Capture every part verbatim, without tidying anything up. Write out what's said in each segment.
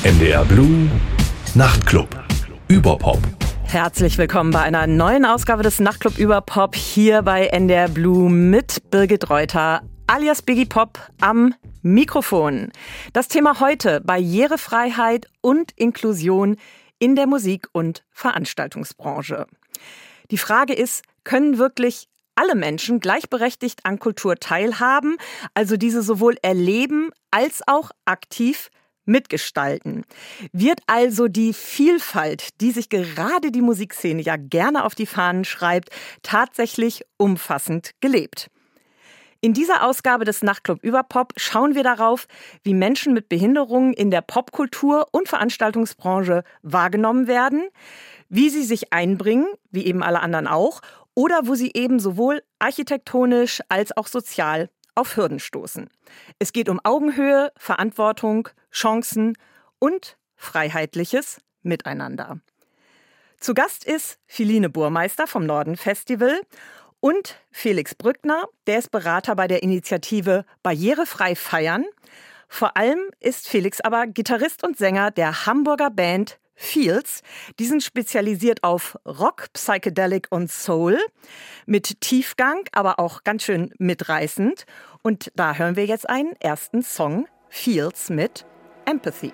N D R Blue Nachtclub Überpop. Herzlich willkommen bei einer neuen Ausgabe des Nachtclub Überpop hier bei N D R Blue mit Birgit Reuter alias Biggie Pop am Mikrofon. Das Thema heute: Barrierefreiheit und Inklusion in der Musik- und Veranstaltungsbranche. Die Frage ist, können wirklich alle Menschen gleichberechtigt an Kultur teilhaben, also diese sowohl erleben als auch aktiv mitgestalten? Wird also die Vielfalt, die sich gerade die Musikszene ja gerne auf die Fahnen schreibt, tatsächlich umfassend gelebt? In dieser Ausgabe des Nachtclub Überpop schauen wir darauf, wie Menschen mit Behinderungen in der Popkultur- und Veranstaltungsbranche wahrgenommen werden, wie sie sich einbringen, wie eben alle anderen auch, oder wo sie eben sowohl architektonisch als auch sozial auf Hürden stoßen. Es geht um Augenhöhe, Verantwortung, Chancen und freiheitliches Miteinander. Zu Gast ist Philine Burmeister vom Norden Festival und Felix Brückner, der ist Berater bei der Initiative Barrierefrei feiern. Vor allem ist Felix aber Gitarrist und Sänger der Hamburger Band Fields. Die sind spezialisiert auf Rock, Psychedelic und Soul mit Tiefgang, aber auch ganz schön mitreißend. Und da hören wir jetzt einen ersten Song, Fields mit Empathy.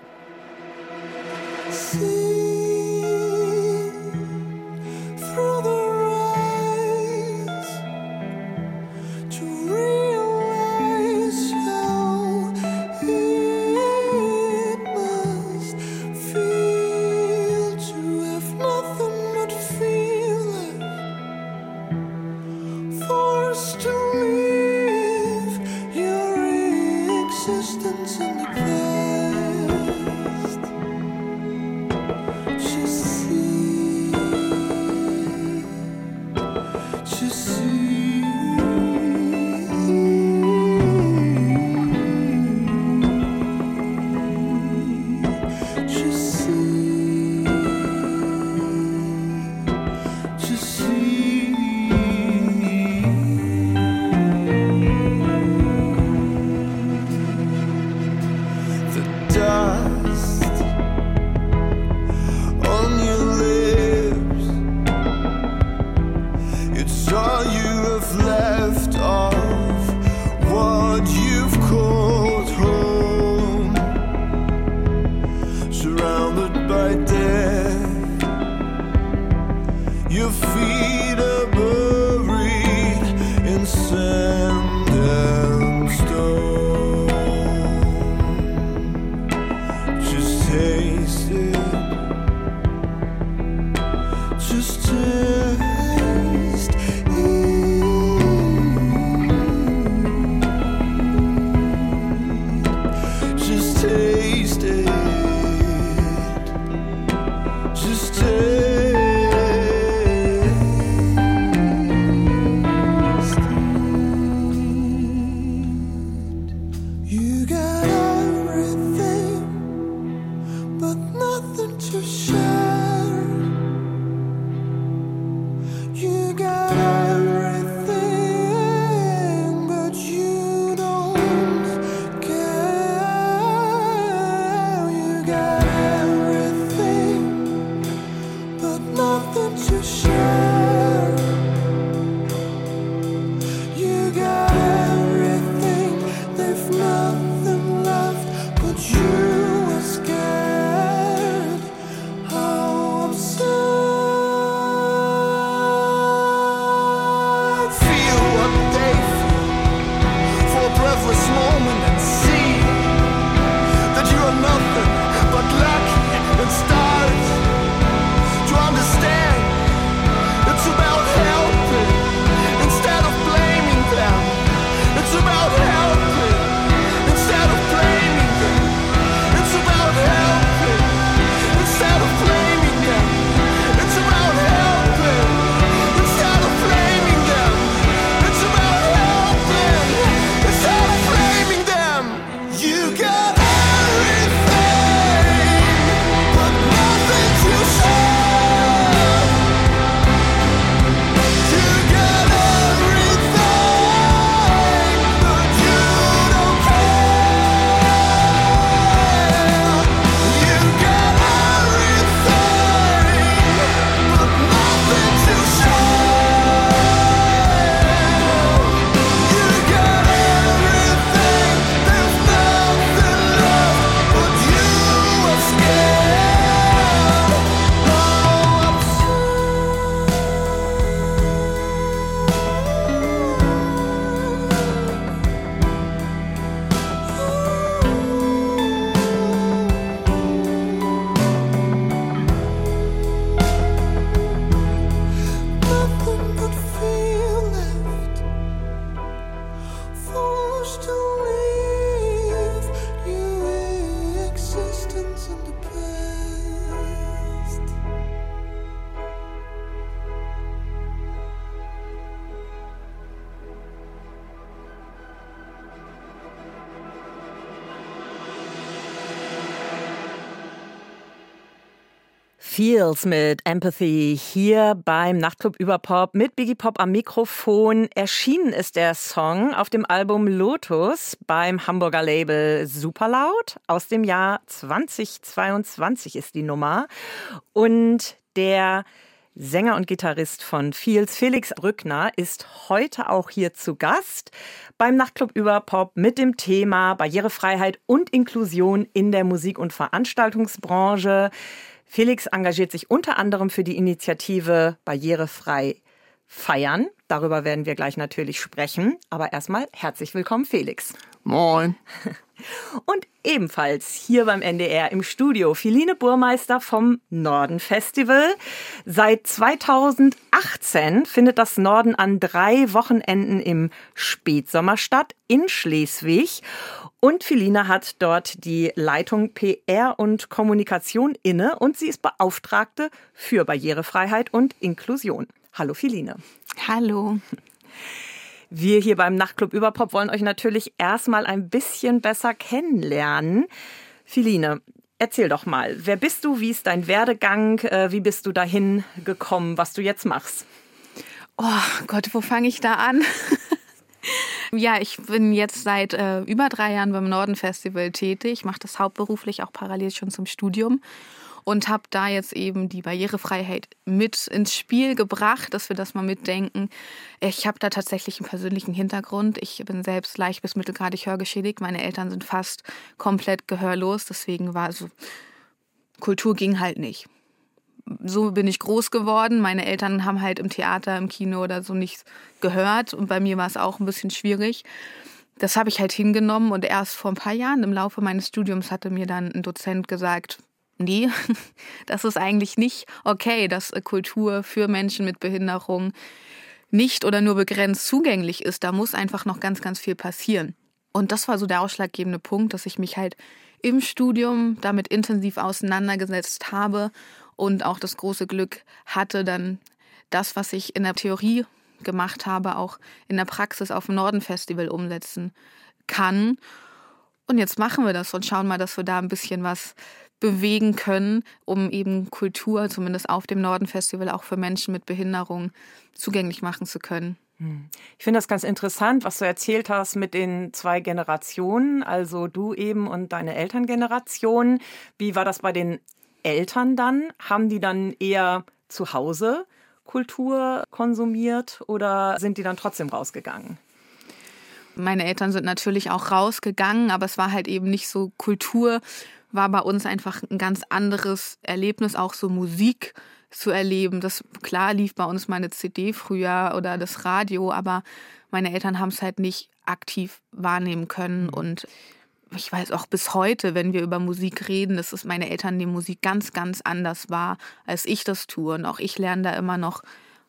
Moment and see that you are nothing but Feels mit Empathy hier beim Nachtclub über Pop mit Biggie Pop am Mikrofon. Erschienen ist der Song auf dem Album Lotus beim Hamburger Label Superlaut. Aus dem Jahr zweitausendzweiundzwanzig ist die Nummer. Und der Sänger und Gitarrist von Feels, Felix Brückner, ist heute auch hier zu Gast beim Nachtclub über Pop mit dem Thema Barrierefreiheit und Inklusion in der Musik- und Veranstaltungsbranche. Felix engagiert sich unter anderem für die Initiative Barrierefrei feiern. Darüber werden wir gleich natürlich sprechen. Aber erstmal herzlich willkommen, Felix. Moin. Und ebenfalls hier beim N D R im Studio Philine Burmeister vom Norden Festival. Seit zweitausendachtzehn findet das Norden an drei Wochenenden im Spätsommer statt in Schleswig. Und Philine hat dort die Leitung P R und Kommunikation inne und sie ist Beauftragte für Barrierefreiheit und Inklusion. Hallo Philine. Hallo. Wir hier beim Nachtclub über Pop wollen euch natürlich erstmal ein bisschen besser kennenlernen. Philine, erzähl doch mal, wer bist du, wie ist dein Werdegang, wie bist du dahin gekommen, was du jetzt machst? Oh Gott, wo fange ich da an? Ja, ich bin jetzt seit äh, über drei Jahren beim Norden Festival tätig. Ich mache das hauptberuflich, auch parallel schon zum Studium. Und habe da jetzt eben die Barrierefreiheit mit ins Spiel gebracht, dass wir das mal mitdenken. Ich habe da tatsächlich einen persönlichen Hintergrund. Ich bin selbst leicht bis mittelgradig hörgeschädigt. Meine Eltern sind fast komplett gehörlos. Deswegen war so, Kultur ging halt nicht. So bin ich groß geworden. Meine Eltern haben halt im Theater, im Kino oder so nichts gehört. Und bei mir war es auch ein bisschen schwierig. Das habe ich halt hingenommen. Und erst vor ein paar Jahren im Laufe meines Studiums hatte mir dann ein Dozent gesagt, nee, das ist eigentlich nicht okay, dass Kultur für Menschen mit Behinderung nicht oder nur begrenzt zugänglich ist. Da muss einfach noch ganz, ganz viel passieren. Und das war so der ausschlaggebende Punkt, dass ich mich halt im Studium damit intensiv auseinandergesetzt habe und auch das große Glück hatte, dann das, was ich in der Theorie gemacht habe, auch in der Praxis auf dem Norden Festival umsetzen kann. Und jetzt machen wir das und schauen mal, dass wir da ein bisschen was bewegen können, um eben Kultur, zumindest auf dem Norden Festival, auch für Menschen mit Behinderung zugänglich machen zu können. Ich finde das ganz interessant, was du erzählt hast mit den zwei Generationen, also du eben und deine Elterngeneration. Wie war das bei den Eltern dann? Haben die dann eher zu Hause Kultur konsumiert oder sind die dann trotzdem rausgegangen? Meine Eltern sind natürlich auch rausgegangen, aber es war halt eben nicht so Kultur, war bei uns einfach ein ganz anderes Erlebnis, auch so Musik zu erleben. Das, klar, lief bei uns meine C D früher oder das Radio, aber meine Eltern haben es halt nicht aktiv wahrnehmen können. Und ich weiß auch bis heute, wenn wir über Musik reden, dass es meine Eltern die Musik ganz, ganz anders war, als ich das tue. Und auch ich lerne da immer noch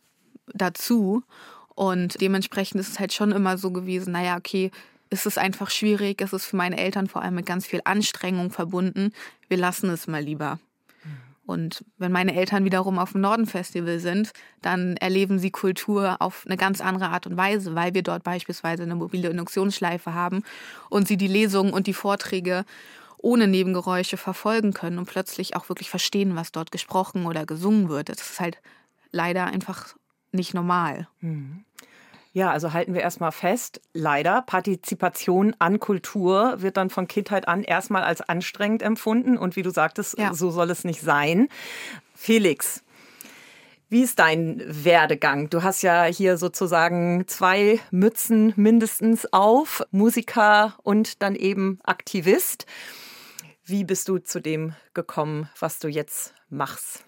dazu. Und dementsprechend ist es halt schon immer so gewesen, naja, okay, es ist einfach schwierig, es ist für meine Eltern vor allem mit ganz viel Anstrengung verbunden. Wir lassen es mal lieber. Mhm. Und wenn meine Eltern wiederum auf dem Norden-Festival sind, dann erleben sie Kultur auf eine ganz andere Art und Weise, weil wir dort beispielsweise eine mobile Induktionsschleife haben und sie die Lesungen und die Vorträge ohne Nebengeräusche verfolgen können und plötzlich auch wirklich verstehen, was dort gesprochen oder gesungen wird. Das ist halt leider einfach nicht normal. Mhm. Ja, also halten wir erstmal fest, leider, Partizipation an Kultur wird dann von Kindheit an erstmal als anstrengend empfunden. Und wie du sagtest, ja, so soll es nicht sein. Felix, wie ist dein Werdegang? Du hast ja hier sozusagen zwei Mützen mindestens auf, Musiker und dann eben Aktivist. Wie bist du zu dem gekommen, was du jetzt machst?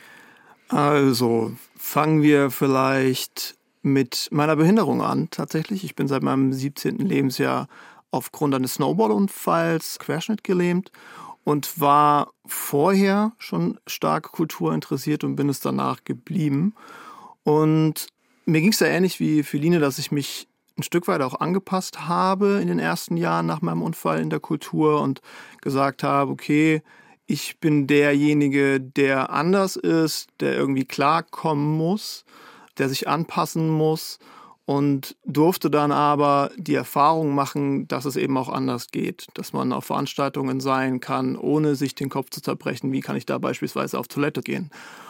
Also fangen wir vielleicht mit meiner Behinderung an, tatsächlich. Ich bin seit meinem siebzehnten Lebensjahr aufgrund eines Snowboardunfalls querschnittgelähmt und war vorher schon stark kulturinteressiert und bin es danach geblieben. Und mir ging es da ähnlich wie Philine, dass ich mich ein Stück weit auch angepasst habe in den ersten Jahren nach meinem Unfall in der Kultur und gesagt habe, okay, ich bin derjenige, der anders ist, der irgendwie klarkommen muss, der sich anpassen muss und durfte dann aber die Erfahrung machen, dass es eben auch anders geht, dass man auf Veranstaltungen sein kann, ohne sich den Kopf zu zerbrechen, wie kann ich da beispielsweise auf Toilette gehen.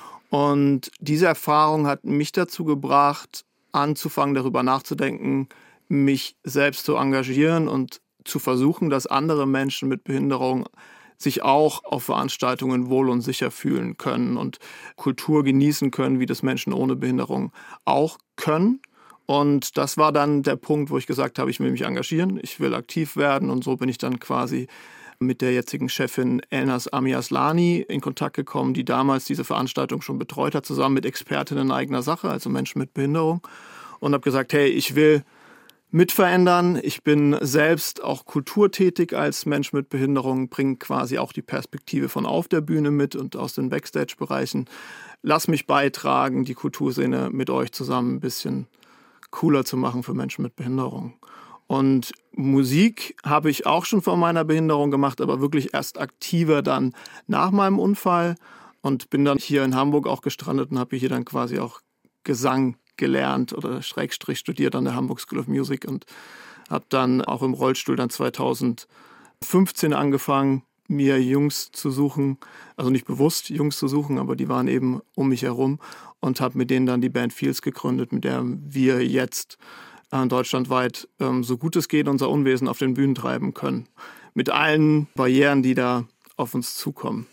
Und diese Erfahrung hat mich dazu gebracht, anzufangen, darüber nachzudenken, mich selbst zu engagieren und zu versuchen, dass andere Menschen mit Behinderung sich auch auf Veranstaltungen wohl und sicher fühlen können und Kultur genießen können, wie das Menschen ohne Behinderung auch können. Und das war dann der Punkt, wo ich gesagt habe, ich will mich engagieren, ich will aktiv werden. Und so bin ich dann quasi mit der jetzigen Chefin Elnaz Amiaslani in Kontakt gekommen, die damals diese Veranstaltung schon betreut hat, zusammen mit Expertinnen eigener Sache, also Menschen mit Behinderung. Und habe gesagt, hey, ich will mitverändern. Ich bin selbst auch kulturtätig als Mensch mit Behinderung, bringe quasi auch die Perspektive von auf der Bühne mit und aus den Backstage-Bereichen. Lass mich beitragen, die Kulturszene mit euch zusammen ein bisschen cooler zu machen für Menschen mit Behinderung. Und Musik habe ich auch schon vor meiner Behinderung gemacht, aber wirklich erst aktiver dann nach meinem Unfall und bin dann hier in Hamburg auch gestrandet und habe hier dann quasi auch Gesang gelernt oder Schrägstrich studiert an der Hamburg School of Music und habe dann auch im Rollstuhl dann zweitausendfünfzehn angefangen, mir Jungs zu suchen, also nicht bewusst Jungs zu suchen, aber die waren eben um mich herum und habe mit denen dann die Band Fields gegründet, mit der wir jetzt äh, deutschlandweit ähm, so gut es geht unser Unwesen auf den Bühnen treiben können. Mit allen Barrieren, die da auf uns zukommen.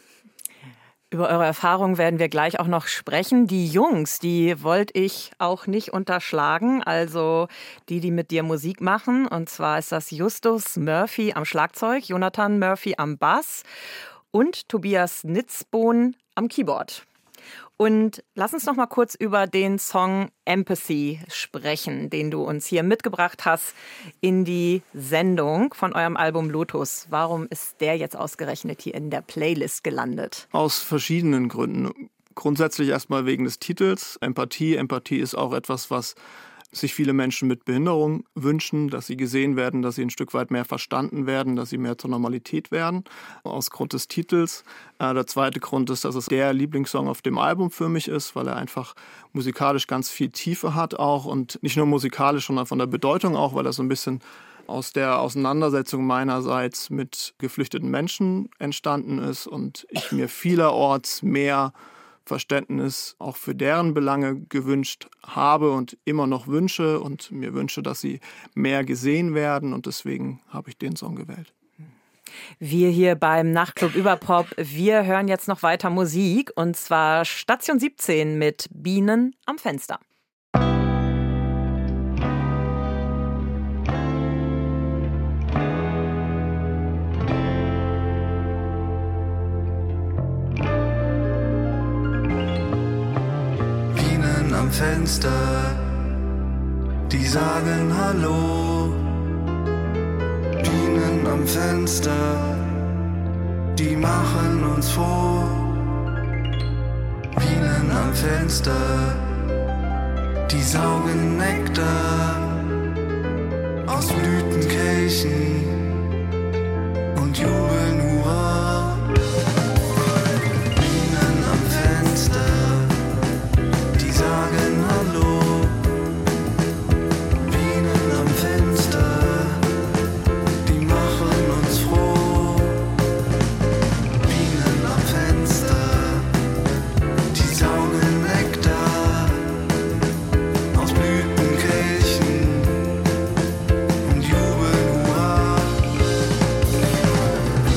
Über eure Erfahrungen werden wir gleich auch noch sprechen. Die Jungs, die wollte ich auch nicht unterschlagen, also die, die mit dir Musik machen. Und zwar ist das Justus Murphy am Schlagzeug, Jonathan Murphy am Bass und Tobias Nitzbohn am Keyboard. Und lass uns noch mal kurz über den Song Empathy sprechen, den du uns hier mitgebracht hast in die Sendung von eurem Album Lotus. Warum ist der jetzt ausgerechnet hier in der Playlist gelandet? Aus verschiedenen Gründen. Grundsätzlich erstmal wegen des Titels. Empathie. Empathie ist auch etwas, was sich viele Menschen mit Behinderung wünschen, dass sie gesehen werden, dass sie ein Stück weit mehr verstanden werden, dass sie mehr zur Normalität werden, aus Grund des Titels. Äh, der zweite Grund ist, dass es der Lieblingssong auf dem Album für mich ist, weil er einfach musikalisch ganz viel Tiefe hat auch und nicht nur musikalisch, sondern von der Bedeutung auch, weil er so ein bisschen aus der Auseinandersetzung meinerseits mit geflüchteten Menschen entstanden ist und ich mir vielerorts mehr Verständnis auch für deren Belange gewünscht habe und immer noch wünsche und mir wünsche, dass sie mehr gesehen werden und deswegen habe ich den Song gewählt. Wir hier beim Nachtclub Überpop, wir hören jetzt noch weiter Musik und zwar Station siebzehn mit Bienen am Fenster. Am Fenster, die sagen Hallo. Bienen am Fenster, die machen uns froh. Bienen am Fenster, die saugen Nektar aus Blütenkelchen und jubeln Hurra. Bienen am Fenster, sagen Hallo, Bienen am Fenster, die machen uns froh. Bienen am Fenster, die saugen Nektar aus Blütenkelchen und jubeln Hurra.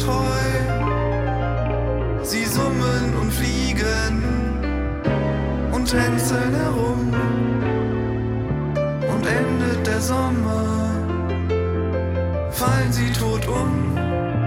treu. Sie summen und fliegen und tänzeln herum. Und endet der Sommer, fallen sie tot um.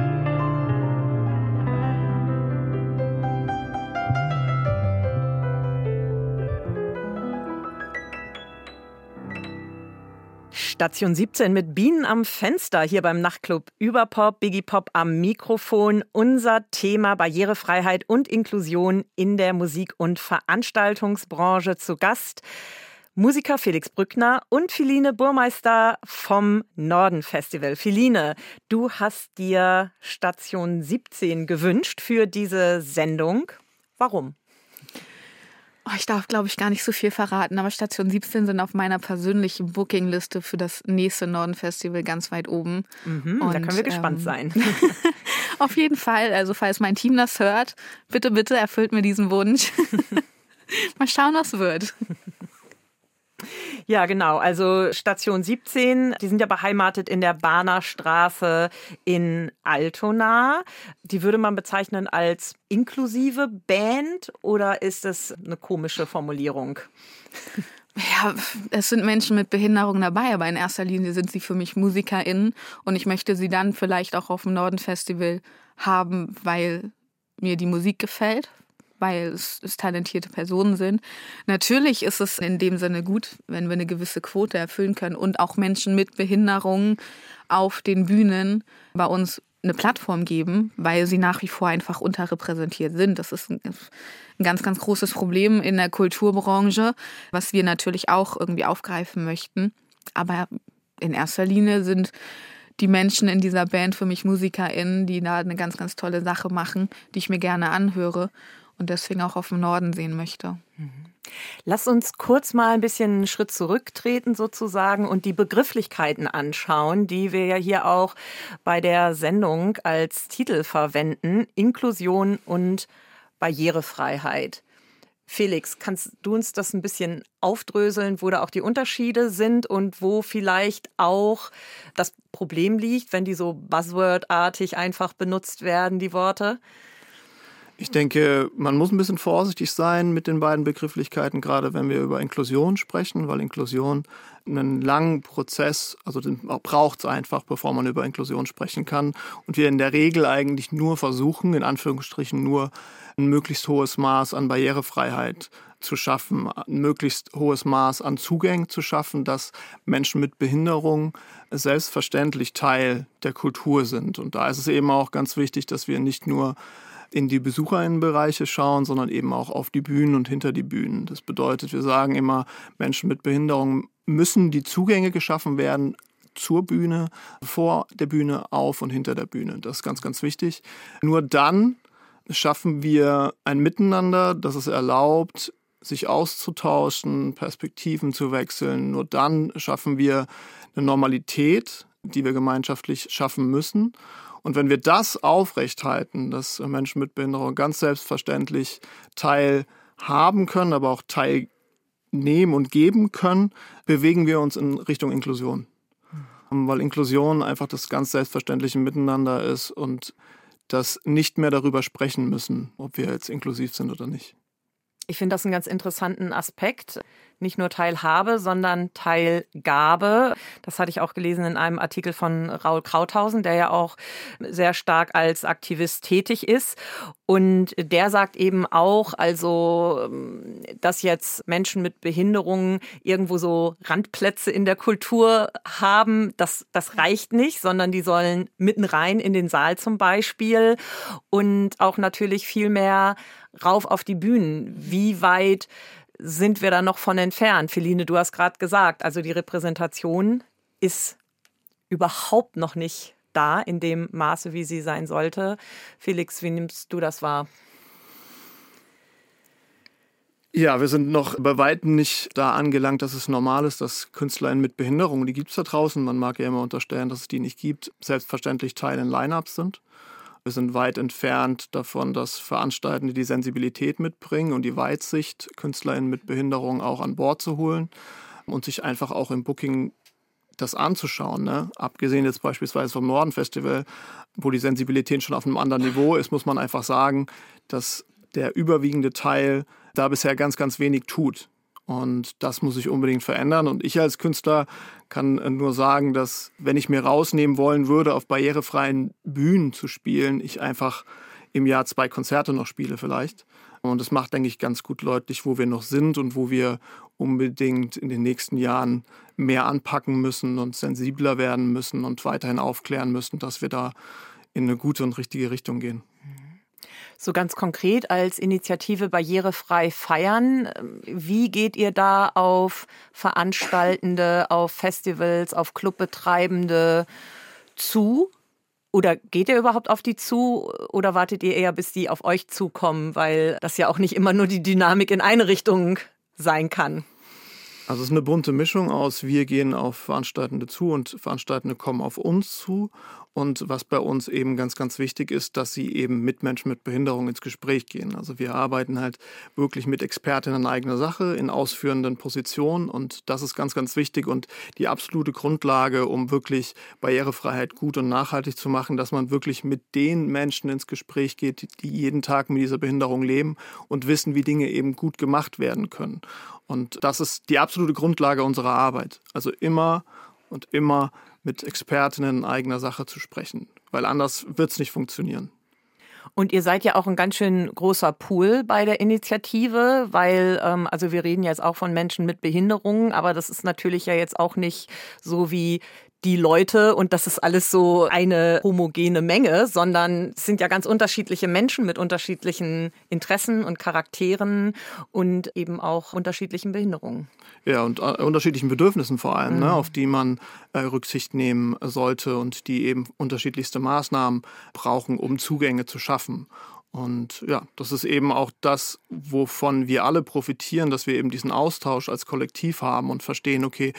Station siebzehn mit Bienen am Fenster hier beim Nachtclub Überpop, Biggie Pop am Mikrofon. Unser Thema Barrierefreiheit und Inklusion in der Musik- und Veranstaltungsbranche. Zu Gast Musiker Felix Brückner und Philine Burmeister vom Norden Festival. Philine, du hast dir Station siebzehn gewünscht für diese Sendung. Warum? Oh, ich darf, glaube ich, gar nicht so viel verraten, aber Station siebzehn sind auf meiner persönlichen Bookingliste für das nächste Norden-Festival ganz weit oben. Mhm, und, da können wir gespannt ähm, sein. Auf jeden Fall, also falls mein Team das hört, bitte, bitte erfüllt mir diesen Wunsch. Mal schauen, was wird. Ja, genau. Also Station siebzehn, die sind ja beheimatet in der Bahner Straße in Altona. Die würde man bezeichnen als inklusive Band oder ist das eine komische Formulierung? Ja, es sind Menschen mit Behinderung dabei, aber in erster Linie sind sie für mich MusikerInnen und ich möchte sie dann vielleicht auch auf dem Norden-Festival haben, weil mir die Musik gefällt, weil es, es talentierte Personen sind. Natürlich ist es in dem Sinne gut, wenn wir eine gewisse Quote erfüllen können und auch Menschen mit Behinderungen auf den Bühnen bei uns eine Plattform geben, weil sie nach wie vor einfach unterrepräsentiert sind. Das ist ein, ein ganz, ganz großes Problem in der Kulturbranche, was wir natürlich auch irgendwie aufgreifen möchten. Aber in erster Linie sind die Menschen in dieser Band für mich MusikerInnen, die da eine ganz, ganz tolle Sache machen, die ich mir gerne anhöre und deswegen auch auf dem Norden sehen möchte. Lass uns kurz mal ein bisschen einen Schritt zurücktreten sozusagen und die Begrifflichkeiten anschauen, die wir ja hier auch bei der Sendung als Titel verwenden. Inklusion und Barrierefreiheit. Felix, kannst du uns das ein bisschen aufdröseln, wo da auch die Unterschiede sind und wo vielleicht auch das Problem liegt, wenn die so buzzword-artig einfach benutzt werden, die Worte? Ich denke, man muss ein bisschen vorsichtig sein mit den beiden Begrifflichkeiten, gerade wenn wir über Inklusion sprechen, weil Inklusion einen langen Prozess, also den braucht es einfach, bevor man über Inklusion sprechen kann. Und wir in der Regel eigentlich nur versuchen, in Anführungsstrichen nur ein möglichst hohes Maß an Barrierefreiheit zu schaffen, ein möglichst hohes Maß an Zugängen zu schaffen, dass Menschen mit Behinderung selbstverständlich Teil der Kultur sind. Und da ist es eben auch ganz wichtig, dass wir nicht nur in die Besucherinnenbereiche schauen, sondern eben auch auf die Bühnen und hinter die Bühnen. Das bedeutet, wir sagen immer, Menschen mit Behinderung müssen die Zugänge geschaffen werden zur Bühne, vor der Bühne, auf und hinter der Bühne. Das ist ganz, ganz wichtig. Nur dann schaffen wir ein Miteinander, das es erlaubt, sich auszutauschen, Perspektiven zu wechseln. Nur dann schaffen wir eine Normalität, die wir gemeinschaftlich schaffen müssen. Und wenn wir das aufrechthalten, dass Menschen mit Behinderung ganz selbstverständlich teilhaben können, aber auch teilnehmen und geben können, bewegen wir uns in Richtung Inklusion. Mhm. Weil Inklusion einfach das ganz selbstverständliche Miteinander ist und das nicht mehr darüber sprechen müssen, ob wir jetzt inklusiv sind oder nicht. Ich finde das einen ganz interessanten Aspekt. Nicht nur Teilhabe, sondern Teilgabe. Das hatte ich auch gelesen in einem Artikel von Raul Krauthausen, der ja auch sehr stark als Aktivist tätig ist. Und der sagt eben auch, also, dass jetzt Menschen mit Behinderungen irgendwo so Randplätze in der Kultur haben, das, das reicht nicht, sondern die sollen mitten rein in den Saal zum Beispiel und auch natürlich viel mehr rauf auf die Bühnen. Wie weit sind wir da noch von entfernt? Philine, du hast gerade gesagt, also die Repräsentation ist überhaupt noch nicht da in dem Maße, wie sie sein sollte. Felix, wie nimmst du das wahr? Ja, wir sind noch bei weitem nicht da angelangt, dass es normal ist, dass KünstlerInnen mit Behinderung, die gibt es da draußen, man mag ja immer unterstellen, dass es die nicht gibt, selbstverständlich Teil in Line-Ups sind. Wir sind weit entfernt davon, dass Veranstaltende die Sensibilität mitbringen und die Weitsicht, KünstlerInnen mit Behinderung auch an Bord zu holen und sich einfach auch im Booking das anzuschauen. Ne? Abgesehen jetzt beispielsweise vom Norden-Festival, wo die Sensibilität schon auf einem anderen Niveau ist, muss man einfach sagen, dass der überwiegende Teil da bisher ganz, ganz wenig tut. Und das muss sich unbedingt verändern. Und ich als Künstler kann nur sagen, dass, wenn ich mir rausnehmen wollen würde, auf barrierefreien Bühnen zu spielen, ich einfach im Jahr zwei Konzerte noch spiele vielleicht. Und das macht, denke ich, ganz gut deutlich, wo wir noch sind und wo wir unbedingt in den nächsten Jahren mehr anpacken müssen und sensibler werden müssen und weiterhin aufklären müssen, dass wir da in eine gute und richtige Richtung gehen. So ganz konkret als Initiative Barrierefrei feiern, wie geht ihr da auf Veranstaltende, auf Festivals, auf Clubbetreibende zu? Oder geht ihr überhaupt auf die zu oder wartet ihr eher, bis die auf euch zukommen, weil das ja auch nicht immer nur die Dynamik in eine Richtung sein kann? Also es ist eine bunte Mischung aus, wir gehen auf Veranstaltende zu und Veranstaltende kommen auf uns zu. Und was bei uns eben ganz, ganz wichtig ist, dass sie eben mit Menschen mit Behinderung ins Gespräch gehen. Also wir arbeiten halt wirklich mit Expertinnen in eigener Sache, in ausführenden Positionen. Und das ist ganz, ganz wichtig und die absolute Grundlage, um wirklich Barrierefreiheit gut und nachhaltig zu machen, dass man wirklich mit den Menschen ins Gespräch geht, die jeden Tag mit dieser Behinderung leben und wissen, wie Dinge eben gut gemacht werden können. Und das ist die absolute Grundlage unserer Arbeit. Also immer und immer mit Expertinnen in eigener Sache zu sprechen, weil anders wird es nicht funktionieren. Und ihr seid ja auch ein ganz schön großer Pool bei der Initiative, weil, ähm, also wir reden jetzt auch von Menschen mit Behinderungen, aber das ist natürlich ja jetzt auch nicht so wie die Leute und das ist alles so eine homogene Menge, sondern es sind ja ganz unterschiedliche Menschen mit unterschiedlichen Interessen und Charakteren und eben auch unterschiedlichen Behinderungen. Ja, und äh, unterschiedlichen Bedürfnissen vor allem, mhm. ne, auf die man äh, Rücksicht nehmen sollte und die eben unterschiedlichste Maßnahmen brauchen, um Zugänge zu schaffen. Und ja, das ist eben auch das, wovon wir alle profitieren, dass wir eben diesen Austausch als Kollektiv haben und verstehen, okay,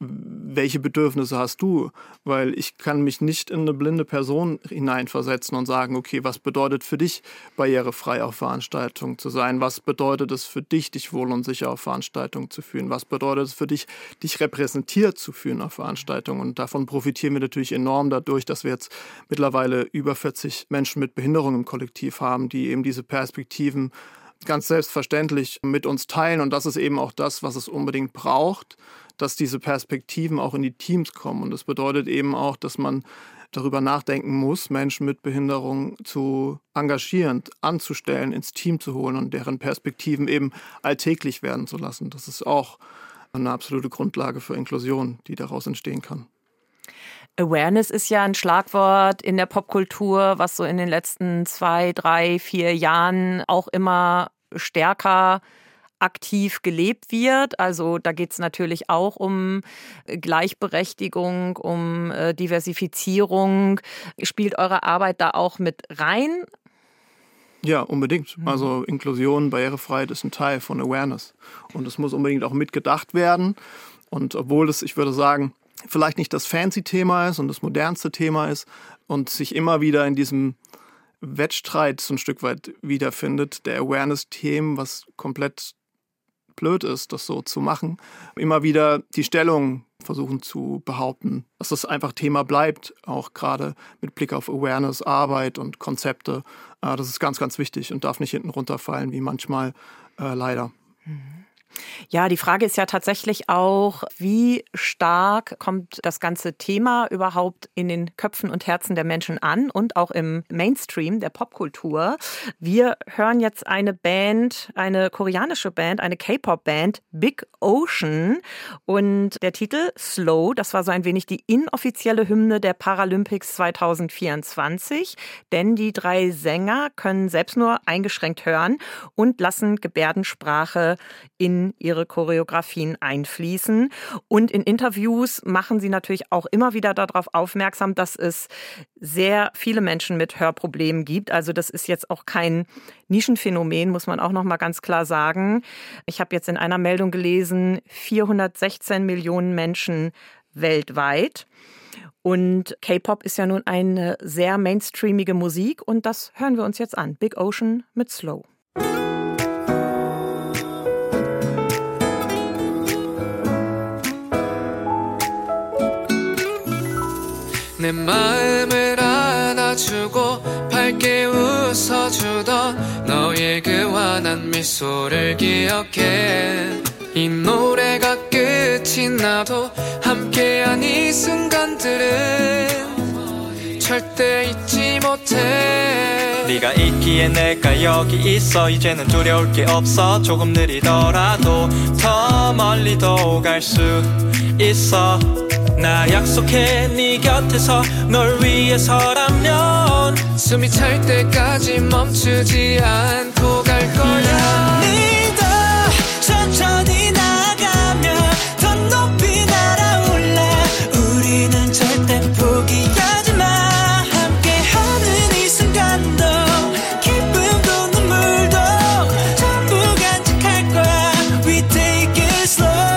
welche Bedürfnisse hast du? Weil ich kann mich nicht in eine blinde Person hineinversetzen und sagen, okay, was bedeutet für dich, barrierefrei auf Veranstaltungen zu sein? Was bedeutet es für dich, dich wohl und sicher auf Veranstaltungen zu fühlen? Was bedeutet es für dich, dich repräsentiert zu fühlen auf Veranstaltungen? Und davon profitieren wir natürlich enorm dadurch, dass wir jetzt mittlerweile über vierzig Menschen mit Behinderung im Kollektiv haben, die eben diese Perspektiven ganz selbstverständlich mit uns teilen. Und das ist eben auch das, was es unbedingt braucht, dass diese Perspektiven auch in die Teams kommen. Und das bedeutet eben auch, dass man darüber nachdenken muss, Menschen mit Behinderung zu engagieren, anzustellen, ins Team zu holen und deren Perspektiven eben alltäglich werden zu lassen. Das ist auch eine absolute Grundlage für Inklusion, die daraus entstehen kann. Awareness ist ja ein Schlagwort in der Popkultur, was so in den letzten zwei, drei, vier Jahren auch immer stärker aktiv gelebt wird. Also da geht es natürlich auch um Gleichberechtigung, um äh, Diversifizierung. Spielt eure Arbeit da auch mit rein? Ja, unbedingt. Also Inklusion, Barrierefreiheit ist ein Teil von Awareness. Und es muss unbedingt auch mitgedacht werden. Und obwohl es, ich würde sagen, vielleicht nicht das fancy Thema ist und das modernste Thema ist und sich immer wieder in diesem Wettstreit so ein Stück weit wiederfindet, der Awareness-Themen, was komplett blöd ist, das so zu machen, immer wieder die Stellung versuchen zu behaupten, dass das einfach Thema bleibt, auch gerade mit Blick auf Awareness, Arbeit und Konzepte. Das ist ganz, ganz wichtig und darf nicht hinten runterfallen, wie manchmal äh, leider. Mhm. Ja, die Frage ist ja tatsächlich auch, wie stark kommt das ganze Thema überhaupt in den Köpfen und Herzen der Menschen an und auch im Mainstream der Popkultur. Wir hören jetzt eine Band, eine koreanische Band, eine K-Pop-Band, Big Ocean. Und der Titel Slow, das war so ein wenig die inoffizielle Hymne der Paralympics zwanzig vierundzwanzig. Denn die drei Sänger können selbst nur eingeschränkt hören und lassen Gebärdensprache in ihre Choreografien einfließen. Und in Interviews machen sie natürlich auch immer wieder darauf aufmerksam, dass es sehr viele Menschen mit Hörproblemen gibt. Also das ist jetzt auch kein Nischenphänomen, muss man auch noch mal ganz klar sagen. Ich habe jetzt in einer Meldung gelesen, vierhundertsechzehn Millionen Menschen weltweit. Und K-Pop ist ja nun eine sehr mainstreamige Musik und das hören wir uns jetzt an. Big Ocean mit Slow. 내 마음을 안아주고 밝게 웃어주던 너의 그 환한 미소를 기억해 이 노래가 끝이 나도 함께한 이 순간들은 절대 잊지 못해 네가 있기에 내가 여기 있어 이제는 두려울 게 없어 조금 느리더라도 더 멀리도 갈 수 있어 나 약속해 네 곁에서 널 위해서라면 숨이 찰 때까지 멈추지 않고 갈 거야 믿어 천천히 나가며 더 높이 날아올라 우리는 절대 포기하지 마 함께하는 이 순간도 기쁨도 눈물도 전부 간직할 거야 We take it slow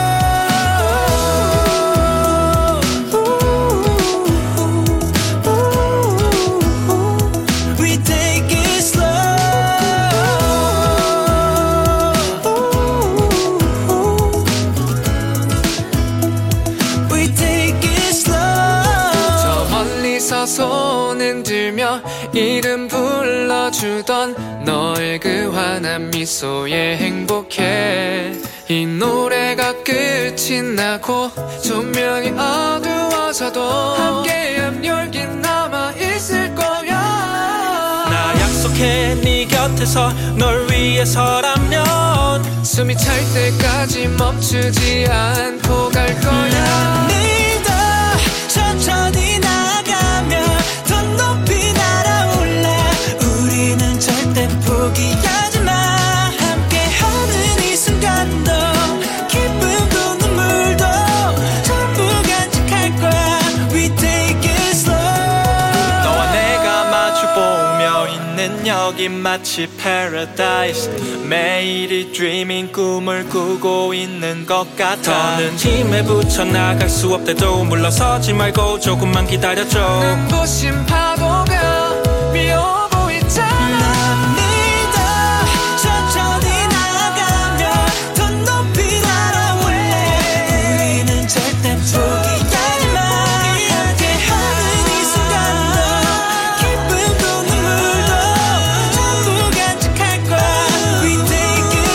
손은 들며 이름 불러주던 너의 그 환한 미소에 행복해 이 노래가 끝이 나고 조명이 어두워져도 함께한 열긴 남아있을 거야 나 약속해 네 곁에서 널 위해서라면 숨이 찰 때까지 멈추지 않고 갈 거야 믿어 천천히 나가며 더 높이 날아올라 우리는 절대 포기하지 마 함께하는 이 순간도 기쁨도 눈물도 전부 간직할 거야 We take it slow 너와 내가 마주보며 있는 여기 마치 paradise 매일이 dreaming 꿈을 꾸고 있는 것 같아 더는 힘에 붙여 나갈 수 없대도 물러서지 말고 조금만 기다려줘 눈부신 파도가 미워 보이잖아 난 믿어 천천히 나가며 더 높이 날아올래 우리는 절대 포기하지 마 함께하는 이 순간도 기쁨도 눈물도 전부 간직할 거야 We take it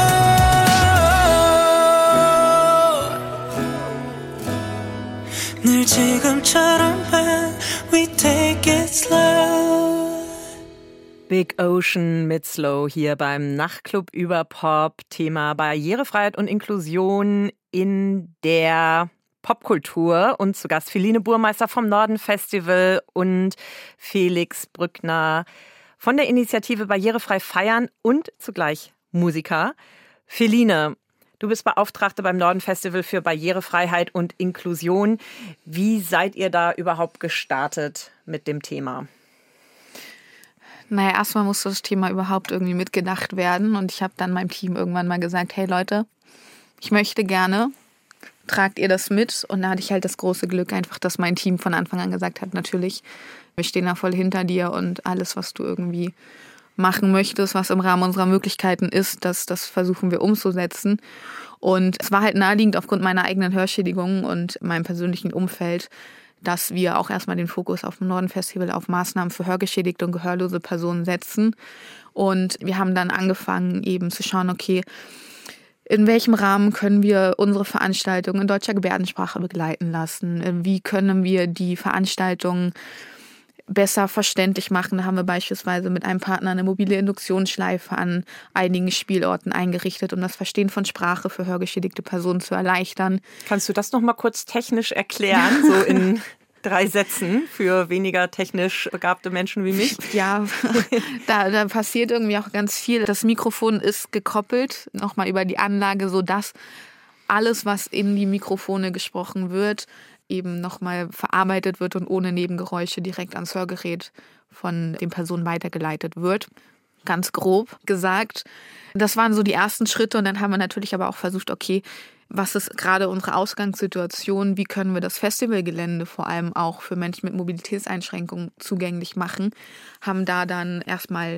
slow 늘 지금처럼만 We take it slow Big Ocean mit Slow hier beim Nachtclub über Pop. Thema Barrierefreiheit und Inklusion in der Popkultur. Und zu Gast Feline Burmeister vom Norden Festival und Felix Brückner von der Initiative Barrierefrei feiern und zugleich Musiker. Feline, du bist Beauftragte beim Norden Festival für Barrierefreiheit und Inklusion. Wie seid ihr da überhaupt gestartet mit dem Thema? Naja, erstmal musste das Thema überhaupt irgendwie mitgedacht werden. Und ich habe dann meinem Team irgendwann mal gesagt, hey Leute, ich möchte gerne, tragt ihr das mit? Und da hatte ich halt das große Glück einfach, dass mein Team von Anfang an gesagt hat, natürlich, wir stehen da voll hinter dir und alles, was du irgendwie machen möchtest, was im Rahmen unserer Möglichkeiten ist, das, das versuchen wir umzusetzen. Und es war halt naheliegend aufgrund meiner eigenen Hörschädigung und meinem persönlichen Umfeld, dass wir auch erstmal den Fokus auf dem Norden Festival auf Maßnahmen für hörgeschädigte und gehörlose Personen setzen. Und wir haben dann angefangen eben zu schauen, okay, in welchem Rahmen können wir unsere Veranstaltungen in deutscher Gebärdensprache begleiten lassen? Wie können wir die Veranstaltungen besser verständlich machen? Da haben wir beispielsweise mit einem Partner eine mobile Induktionsschleife an einigen Spielorten eingerichtet, um das Verstehen von Sprache für hörgeschädigte Personen zu erleichtern. Kannst du das noch mal kurz technisch erklären, so in drei Sätzen für weniger technisch begabte Menschen wie mich? Ja, da, da passiert irgendwie auch ganz viel. Das Mikrofon ist gekoppelt, nochmal über die Anlage, sodass alles, was in die Mikrofone gesprochen wird, eben nochmal verarbeitet wird und ohne Nebengeräusche direkt ans Hörgerät von den Personen weitergeleitet wird. Ganz grob gesagt. Das waren so die ersten Schritte und dann haben wir natürlich aber auch versucht, okay, was ist gerade unsere Ausgangssituation, wie können wir das Festivalgelände vor allem auch für Menschen mit Mobilitätseinschränkungen zugänglich machen, haben da dann erstmal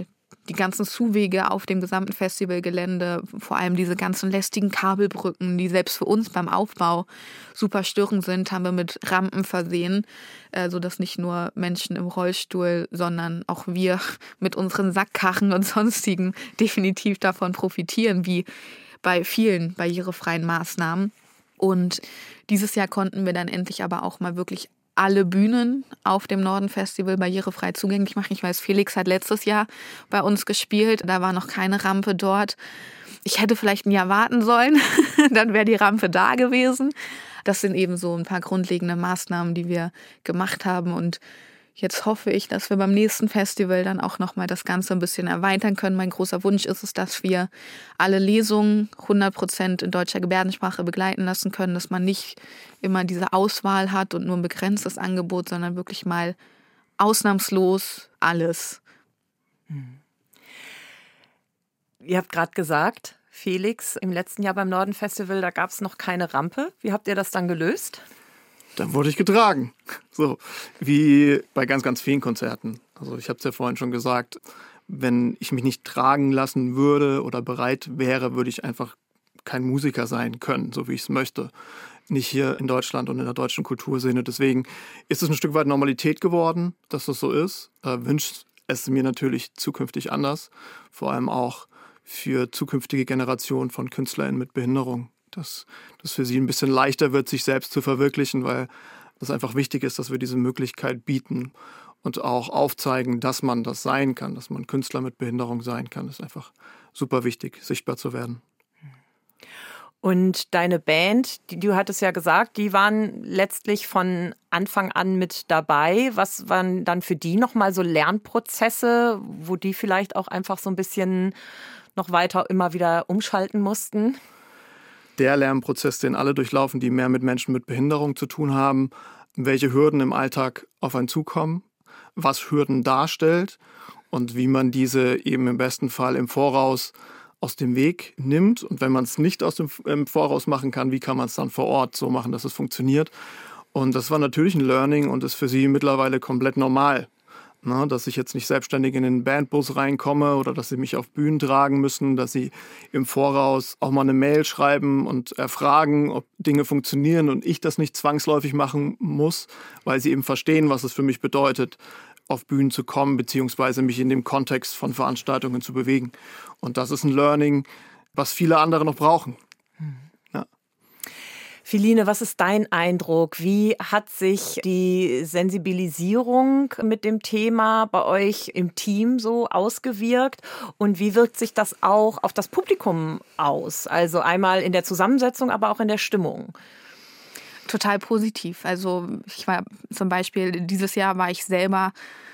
die ganzen Zuwege auf dem gesamten Festivalgelände, vor allem diese ganzen lästigen Kabelbrücken, die selbst für uns beim Aufbau super störend sind, haben wir mit Rampen versehen, äh, sodass nicht nur Menschen im Rollstuhl, sondern auch wir mit unseren Sackkarren und sonstigen definitiv davon profitieren, wie bei vielen barrierefreien Maßnahmen. Und dieses Jahr konnten wir dann endlich aber auch mal wirklich alle Bühnen auf dem Norden-Festival barrierefrei zugänglich machen. Ich weiß, Felix hat letztes Jahr bei uns gespielt. Da war noch keine Rampe dort. Ich hätte vielleicht ein Jahr warten sollen. Dann wäre die Rampe da gewesen. Das sind eben so ein paar grundlegende Maßnahmen, die wir gemacht haben. Und jetzt hoffe ich, dass wir beim nächsten Festival dann auch nochmal das Ganze ein bisschen erweitern können. Mein großer Wunsch ist es, dass wir alle Lesungen hundert Prozent in deutscher Gebärdensprache begleiten lassen können, dass man nicht immer diese Auswahl hat und nur ein begrenztes Angebot, sondern wirklich mal ausnahmslos alles. Hm. Ihr habt gerade gesagt, Felix, im letzten Jahr beim Norden-Festival, da gab es noch keine Rampe. Wie habt ihr das dann gelöst? Dann wurde ich getragen. So, wie bei ganz, ganz vielen Konzerten. Also ich habe es ja vorhin schon gesagt, wenn ich mich nicht tragen lassen würde oder bereit wäre, würde ich einfach kein Musiker sein können, so wie ich es möchte. Nicht hier in Deutschland und in der deutschen Kulturszene. Deswegen ist es ein Stück weit Normalität geworden, dass das so ist. Äh, wünscht es mir natürlich zukünftig anders. Vor allem auch für zukünftige Generationen von KünstlerInnen mit Behinderung. Dass das für sie ein bisschen leichter wird, sich selbst zu verwirklichen, weil es einfach wichtig ist, dass wir diese Möglichkeit bieten und auch aufzeigen, dass man das sein kann, dass man Künstler mit Behinderung sein kann. Das ist einfach super wichtig, sichtbar zu werden. Und deine Band, die, du hattest ja gesagt, die waren letztlich von Anfang an mit dabei. Was waren dann für die nochmal so Lernprozesse, wo die vielleicht auch einfach so ein bisschen noch weiter immer wieder umschalten mussten? Der Lernprozess, den alle durchlaufen, die mehr mit Menschen mit Behinderung zu tun haben, welche Hürden im Alltag auf einen zukommen, was Hürden darstellt und wie man diese eben im besten Fall im Voraus aus dem Weg nimmt. Und wenn man es nicht aus dem im Voraus machen kann, wie kann man es dann vor Ort so machen, dass es funktioniert. Und das war natürlich ein Learning und ist für sie mittlerweile komplett normal. Na, dass ich jetzt nicht selbstständig in den Bandbus reinkomme oder dass sie mich auf Bühnen tragen müssen, dass sie im Voraus auch mal eine Mail schreiben und erfragen, ob Dinge funktionieren und ich das nicht zwangsläufig machen muss, weil sie eben verstehen, was es für mich bedeutet, auf Bühnen zu kommen, beziehungsweise mich in dem Kontext von Veranstaltungen zu bewegen. Und das ist ein Learning, was viele andere noch brauchen. Ja. Feline, was ist dein Eindruck? Wie hat sich die Sensibilisierung mit dem Thema bei euch im Team so ausgewirkt? Und wie wirkt sich das auch auf das Publikum aus? Also einmal in der Zusammensetzung, aber auch in der Stimmung. Total positiv. Also ich war zum Beispiel, dieses Jahr war ich selber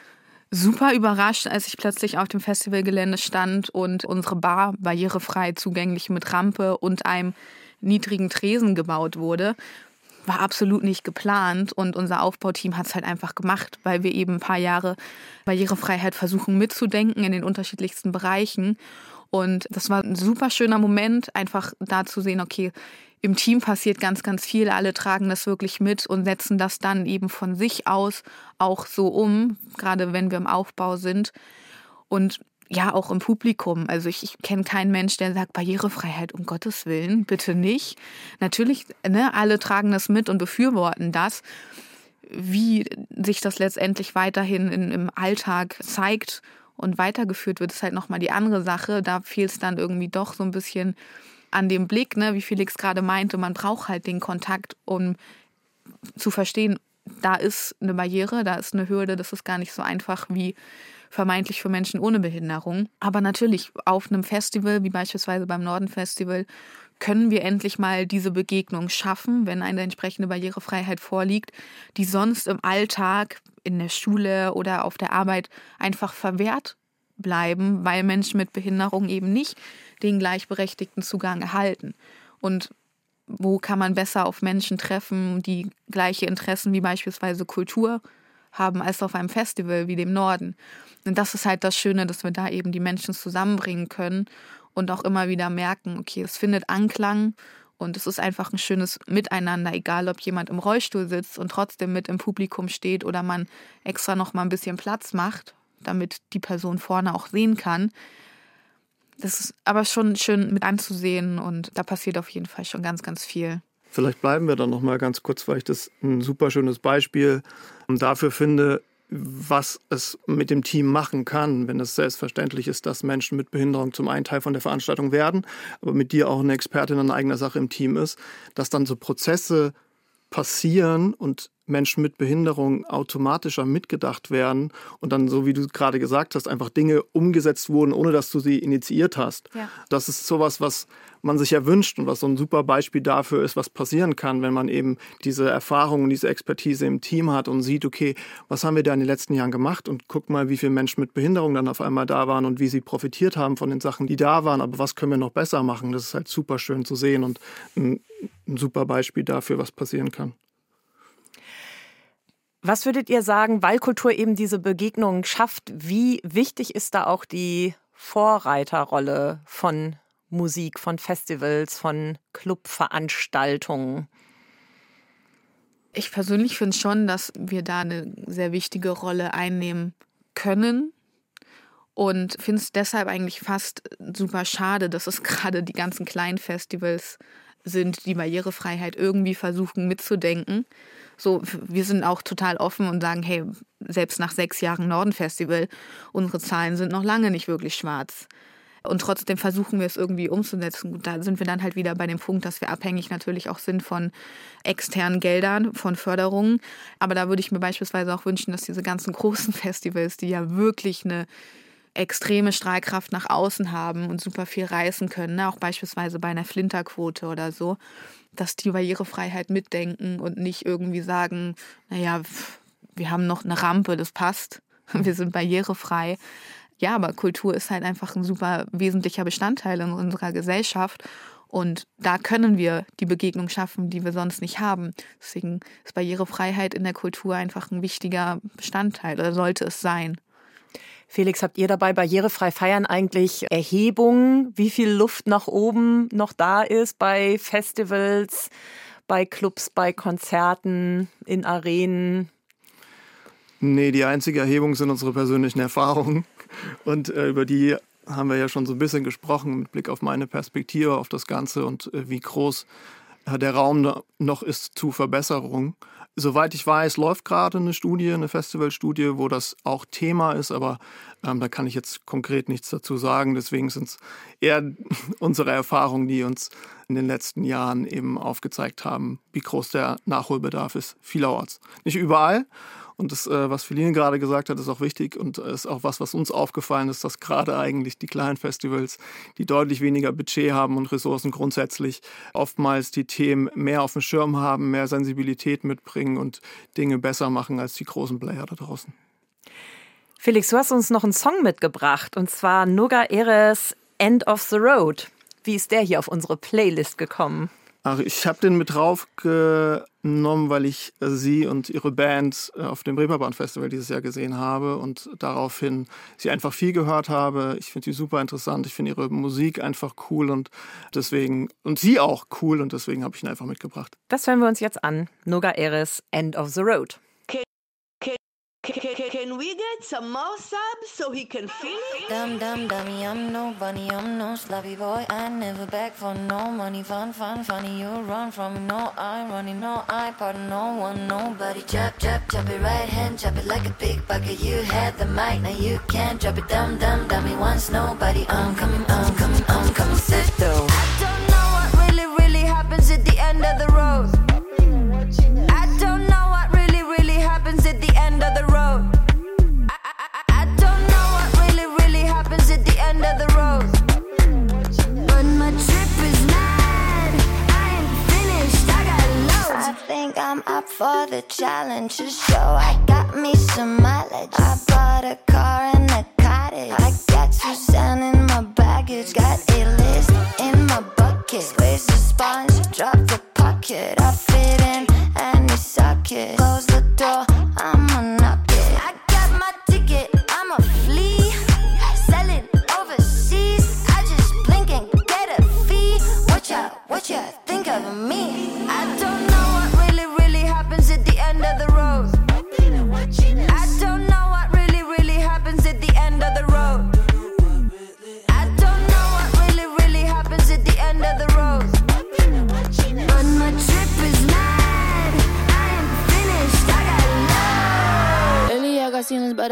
super überrascht, als ich plötzlich auf dem Festivalgelände stand und unsere Bar barrierefrei zugänglich mit Rampe und einem niedrigen Tresen gebaut wurde. War absolut nicht geplant und unser Aufbauteam hat es halt einfach gemacht, weil wir eben ein paar Jahre Barrierefreiheit versuchen mitzudenken in den unterschiedlichsten Bereichen. Und das war ein super schöner Moment, einfach da zu sehen, okay, im Team passiert ganz, ganz viel, alle tragen das wirklich mit und setzen das dann eben von sich aus auch so um, gerade wenn wir im Aufbau sind. Und ja, auch im Publikum. Also ich, ich kenne keinen Mensch, der sagt, Barrierefreiheit, um Gottes Willen, bitte nicht. Natürlich, ne, alle tragen das mit und befürworten das. Wie sich das letztendlich weiterhin in, im Alltag zeigt und weitergeführt wird, ist halt nochmal die andere Sache. Da fehlt es dann irgendwie doch so ein bisschen an dem Blick, ne, wie Felix gerade meinte, man braucht halt den Kontakt, um zu verstehen, da ist eine Barriere, da ist eine Hürde, das ist gar nicht so einfach wie vermeintlich für Menschen ohne Behinderung. Aber natürlich auf einem Festival, wie beispielsweise beim Norden-Festival, können wir endlich mal diese Begegnung schaffen, wenn eine entsprechende Barrierefreiheit vorliegt, die sonst im Alltag, in der Schule oder auf der Arbeit einfach verwehrt bleiben, weil Menschen mit Behinderung eben nicht den gleichberechtigten Zugang erhalten. Und wo kann man besser auf Menschen treffen, die gleiche Interessen wie beispielsweise Kultur haben, als auf einem Festival wie dem Norden. Und das ist halt das Schöne, dass wir da eben die Menschen zusammenbringen können und auch immer wieder merken, okay, es findet Anklang und es ist einfach ein schönes Miteinander, egal ob jemand im Rollstuhl sitzt und trotzdem mit im Publikum steht oder man extra noch mal ein bisschen Platz macht damit die Person vorne auch sehen kann. Das ist aber schon schön mit anzusehen und da passiert auf jeden Fall schon ganz, ganz viel. Vielleicht bleiben wir dann noch mal ganz kurz, weil ich das ein super schönes Beispiel dafür finde, was es mit dem Team machen kann, wenn es selbstverständlich ist, dass Menschen mit Behinderung zum einen Teil von der Veranstaltung werden, aber mit dir auch eine Expertin in eigener Sache im Team ist, dass dann so Prozesse passieren und Menschen mit Behinderung automatischer mitgedacht werden und dann, so wie du gerade gesagt hast, einfach Dinge umgesetzt wurden, ohne dass du sie initiiert hast. Ja. Das ist sowas, was man sich ja wünscht und was so ein super Beispiel dafür ist, was passieren kann, wenn man eben diese Erfahrung und diese Expertise im Team hat und sieht, okay, was haben wir da in den letzten Jahren gemacht und guck mal, wie viele Menschen mit Behinderung dann auf einmal da waren und wie sie profitiert haben von den Sachen, die da waren, aber was können wir noch besser machen? Das ist halt super schön zu sehen und ein, ein super Beispiel dafür, was passieren kann. Was würdet ihr sagen, weil Kultur eben diese Begegnungen schafft, wie wichtig ist da auch die Vorreiterrolle von Musik, von Festivals, von Clubveranstaltungen? Ich persönlich finde schon, dass wir da eine sehr wichtige Rolle einnehmen können und finde es deshalb eigentlich fast super schade, dass es gerade die ganzen kleinen Festivals sind, die Barrierefreiheit irgendwie versuchen mitzudenken. So, wir sind auch total offen und sagen, hey, selbst nach sechs Jahren Norden-Festival, unsere Zahlen sind noch lange nicht wirklich schwarz. Und trotzdem versuchen wir es irgendwie umzusetzen. Gut, da sind wir dann halt wieder bei dem Punkt, dass wir abhängig natürlich auch sind von externen Geldern, von Förderungen. Aber da würde ich mir beispielsweise auch wünschen, dass diese ganzen großen Festivals, die ja wirklich eine extreme Strahlkraft nach außen haben und super viel reißen können, ne? Auch beispielsweise bei einer Flinterquote oder so, dass die Barrierefreiheit mitdenken und nicht irgendwie sagen, naja, wir haben noch eine Rampe, das passt, wir sind barrierefrei. Ja, aber Kultur ist halt einfach ein super wesentlicher Bestandteil in unserer Gesellschaft und da können wir die Begegnung schaffen, die wir sonst nicht haben. Deswegen ist Barrierefreiheit in der Kultur einfach ein wichtiger Bestandteil oder sollte es sein. Felix, habt ihr dabei barrierefrei feiern eigentlich Erhebungen, wie viel Luft nach oben noch da ist bei Festivals, bei Clubs, bei Konzerten, in Arenen? Nee, die einzige Erhebung sind unsere persönlichen Erfahrungen und äh, über die haben wir ja schon so ein bisschen gesprochen mit Blick auf meine Perspektive auf das Ganze und äh, wie groß äh, der Raum noch ist zu Verbesserung. Soweit ich weiß, läuft gerade eine Studie, eine Festivalstudie, wo das auch Thema ist, aber ähm, da kann ich jetzt konkret nichts dazu sagen. Deswegen sind es eher unsere Erfahrungen, die uns in den letzten Jahren eben aufgezeigt haben, wie groß der Nachholbedarf ist, vielerorts. Nicht überall. Und das, was Feline gerade gesagt hat, ist auch wichtig und ist auch was, was uns aufgefallen ist, dass gerade eigentlich die kleinen Festivals, die deutlich weniger Budget haben und Ressourcen grundsätzlich, oftmals die Themen mehr auf dem Schirm haben, mehr Sensibilität mitbringen und Dinge besser machen als die großen Player da draußen. Felix, du hast uns noch einen Song mitgebracht und zwar Noga Eres End of the Road. Wie ist der hier auf unsere Playlist gekommen? Ach, ich habe den mit draufgenommen, weil ich sie und ihre Band auf dem Reeperbahn Festival dieses Jahr gesehen habe und daraufhin sie einfach viel gehört habe. Ich finde sie super interessant, ich finde ihre Musik einfach cool und deswegen und sie auch cool und deswegen habe ich ihn einfach mitgebracht. Das hören wir uns jetzt an. Noga Eres End of the Road. Can, can, can we get some more subs so he can feel it? Dumb, dumb, dummy, I'm no bunny, I'm no sloppy boy. I never beg for no money, fun, fun, funny. You run from me, no, I'm running, no, I pardon no one, nobody. Chop, chop, chop it right hand, chop it like a pickpocket. You had the mic, now you can't drop it. Dumb, dumb, dummy, once nobody. I'm coming, I'm coming, I'm coming, sit though. I don't know what really, really happens at the end of the road. I don't know what really, really happens at the end of the road. Of the road, but my trip is mad. I ain't finished, I got loads. I think I'm up for the challenge. To show I got me some mileage. I bought a car and a cottage. I got Suzanne in my baggage. Got a list in my bucket. Squeeze the sponge, drop the pocket. I fit in any socket. Close the door, I'ma knock it. I got my ticket, I'ma flee. What you think of me? I don't know what really, really happens at the end of the road. I don't know what really, really happens at the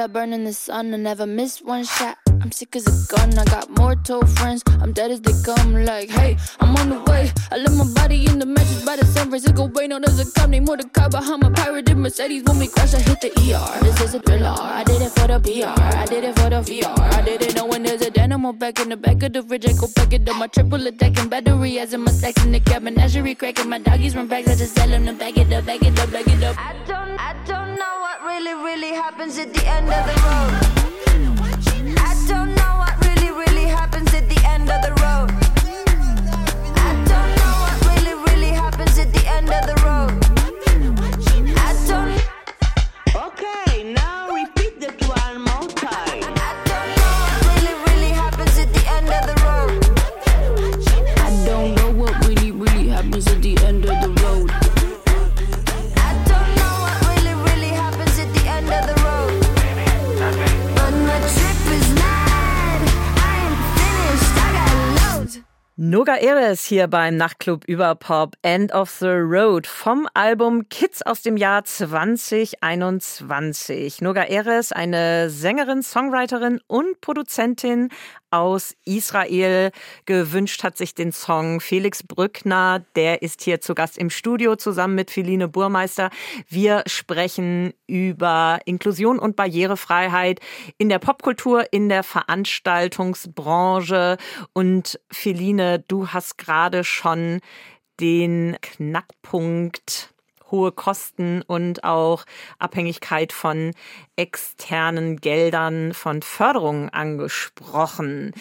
I burn in the sun, I never miss one shot. I'm sick as a gun, I got more told friends. I'm dead as they come, like, hey, I'm on the way. I left my body in the mattress by the San Francisco Bay. No, there's a cop named Mordecai behind my pirated Mercedes. When we crash, I hit the E R. This is a thriller. I did it for the P R. I did it for the V R. I didn't know when there's a dynamo back in the back of the fridge. I go pack it up, my triple attacking battery. As in my stacks in the cabin, menagerie cracking. My doggies run back, I just tell them to back it up, back it up, back it up. I don't, I don't know what really, really happens at the end of the road. I don't know what really, really happens at the end of the road. I don't know what really, really happens at the end of the road. I don't. Okay, now repeat that one more time. I don't know what really, really happens at the end of the road. I don't know what really, really happens at the end of the road. I don't know what really, really happens at the end of the road. But my trip is mad. I am finished. I got loads. Noga Erez hier beim Nachtclub über Pop, End of the Road vom Album Kids aus dem Jahr zwanzig einundzwanzig. Noga Erez, eine Sängerin, Songwriterin und Produzentin aus Israel. Gewünscht hat sich den Song Felix Brückner. Der ist hier zu Gast im Studio zusammen mit Feline Burmeister. Wir sprechen über Inklusion und Barrierefreiheit in der Popkultur, in der Veranstaltungsbranche. Und Feline, du hast gerade schon den Knackpunkt hohe Kosten und auch Abhängigkeit von externen Geldern, von Förderungen angesprochen.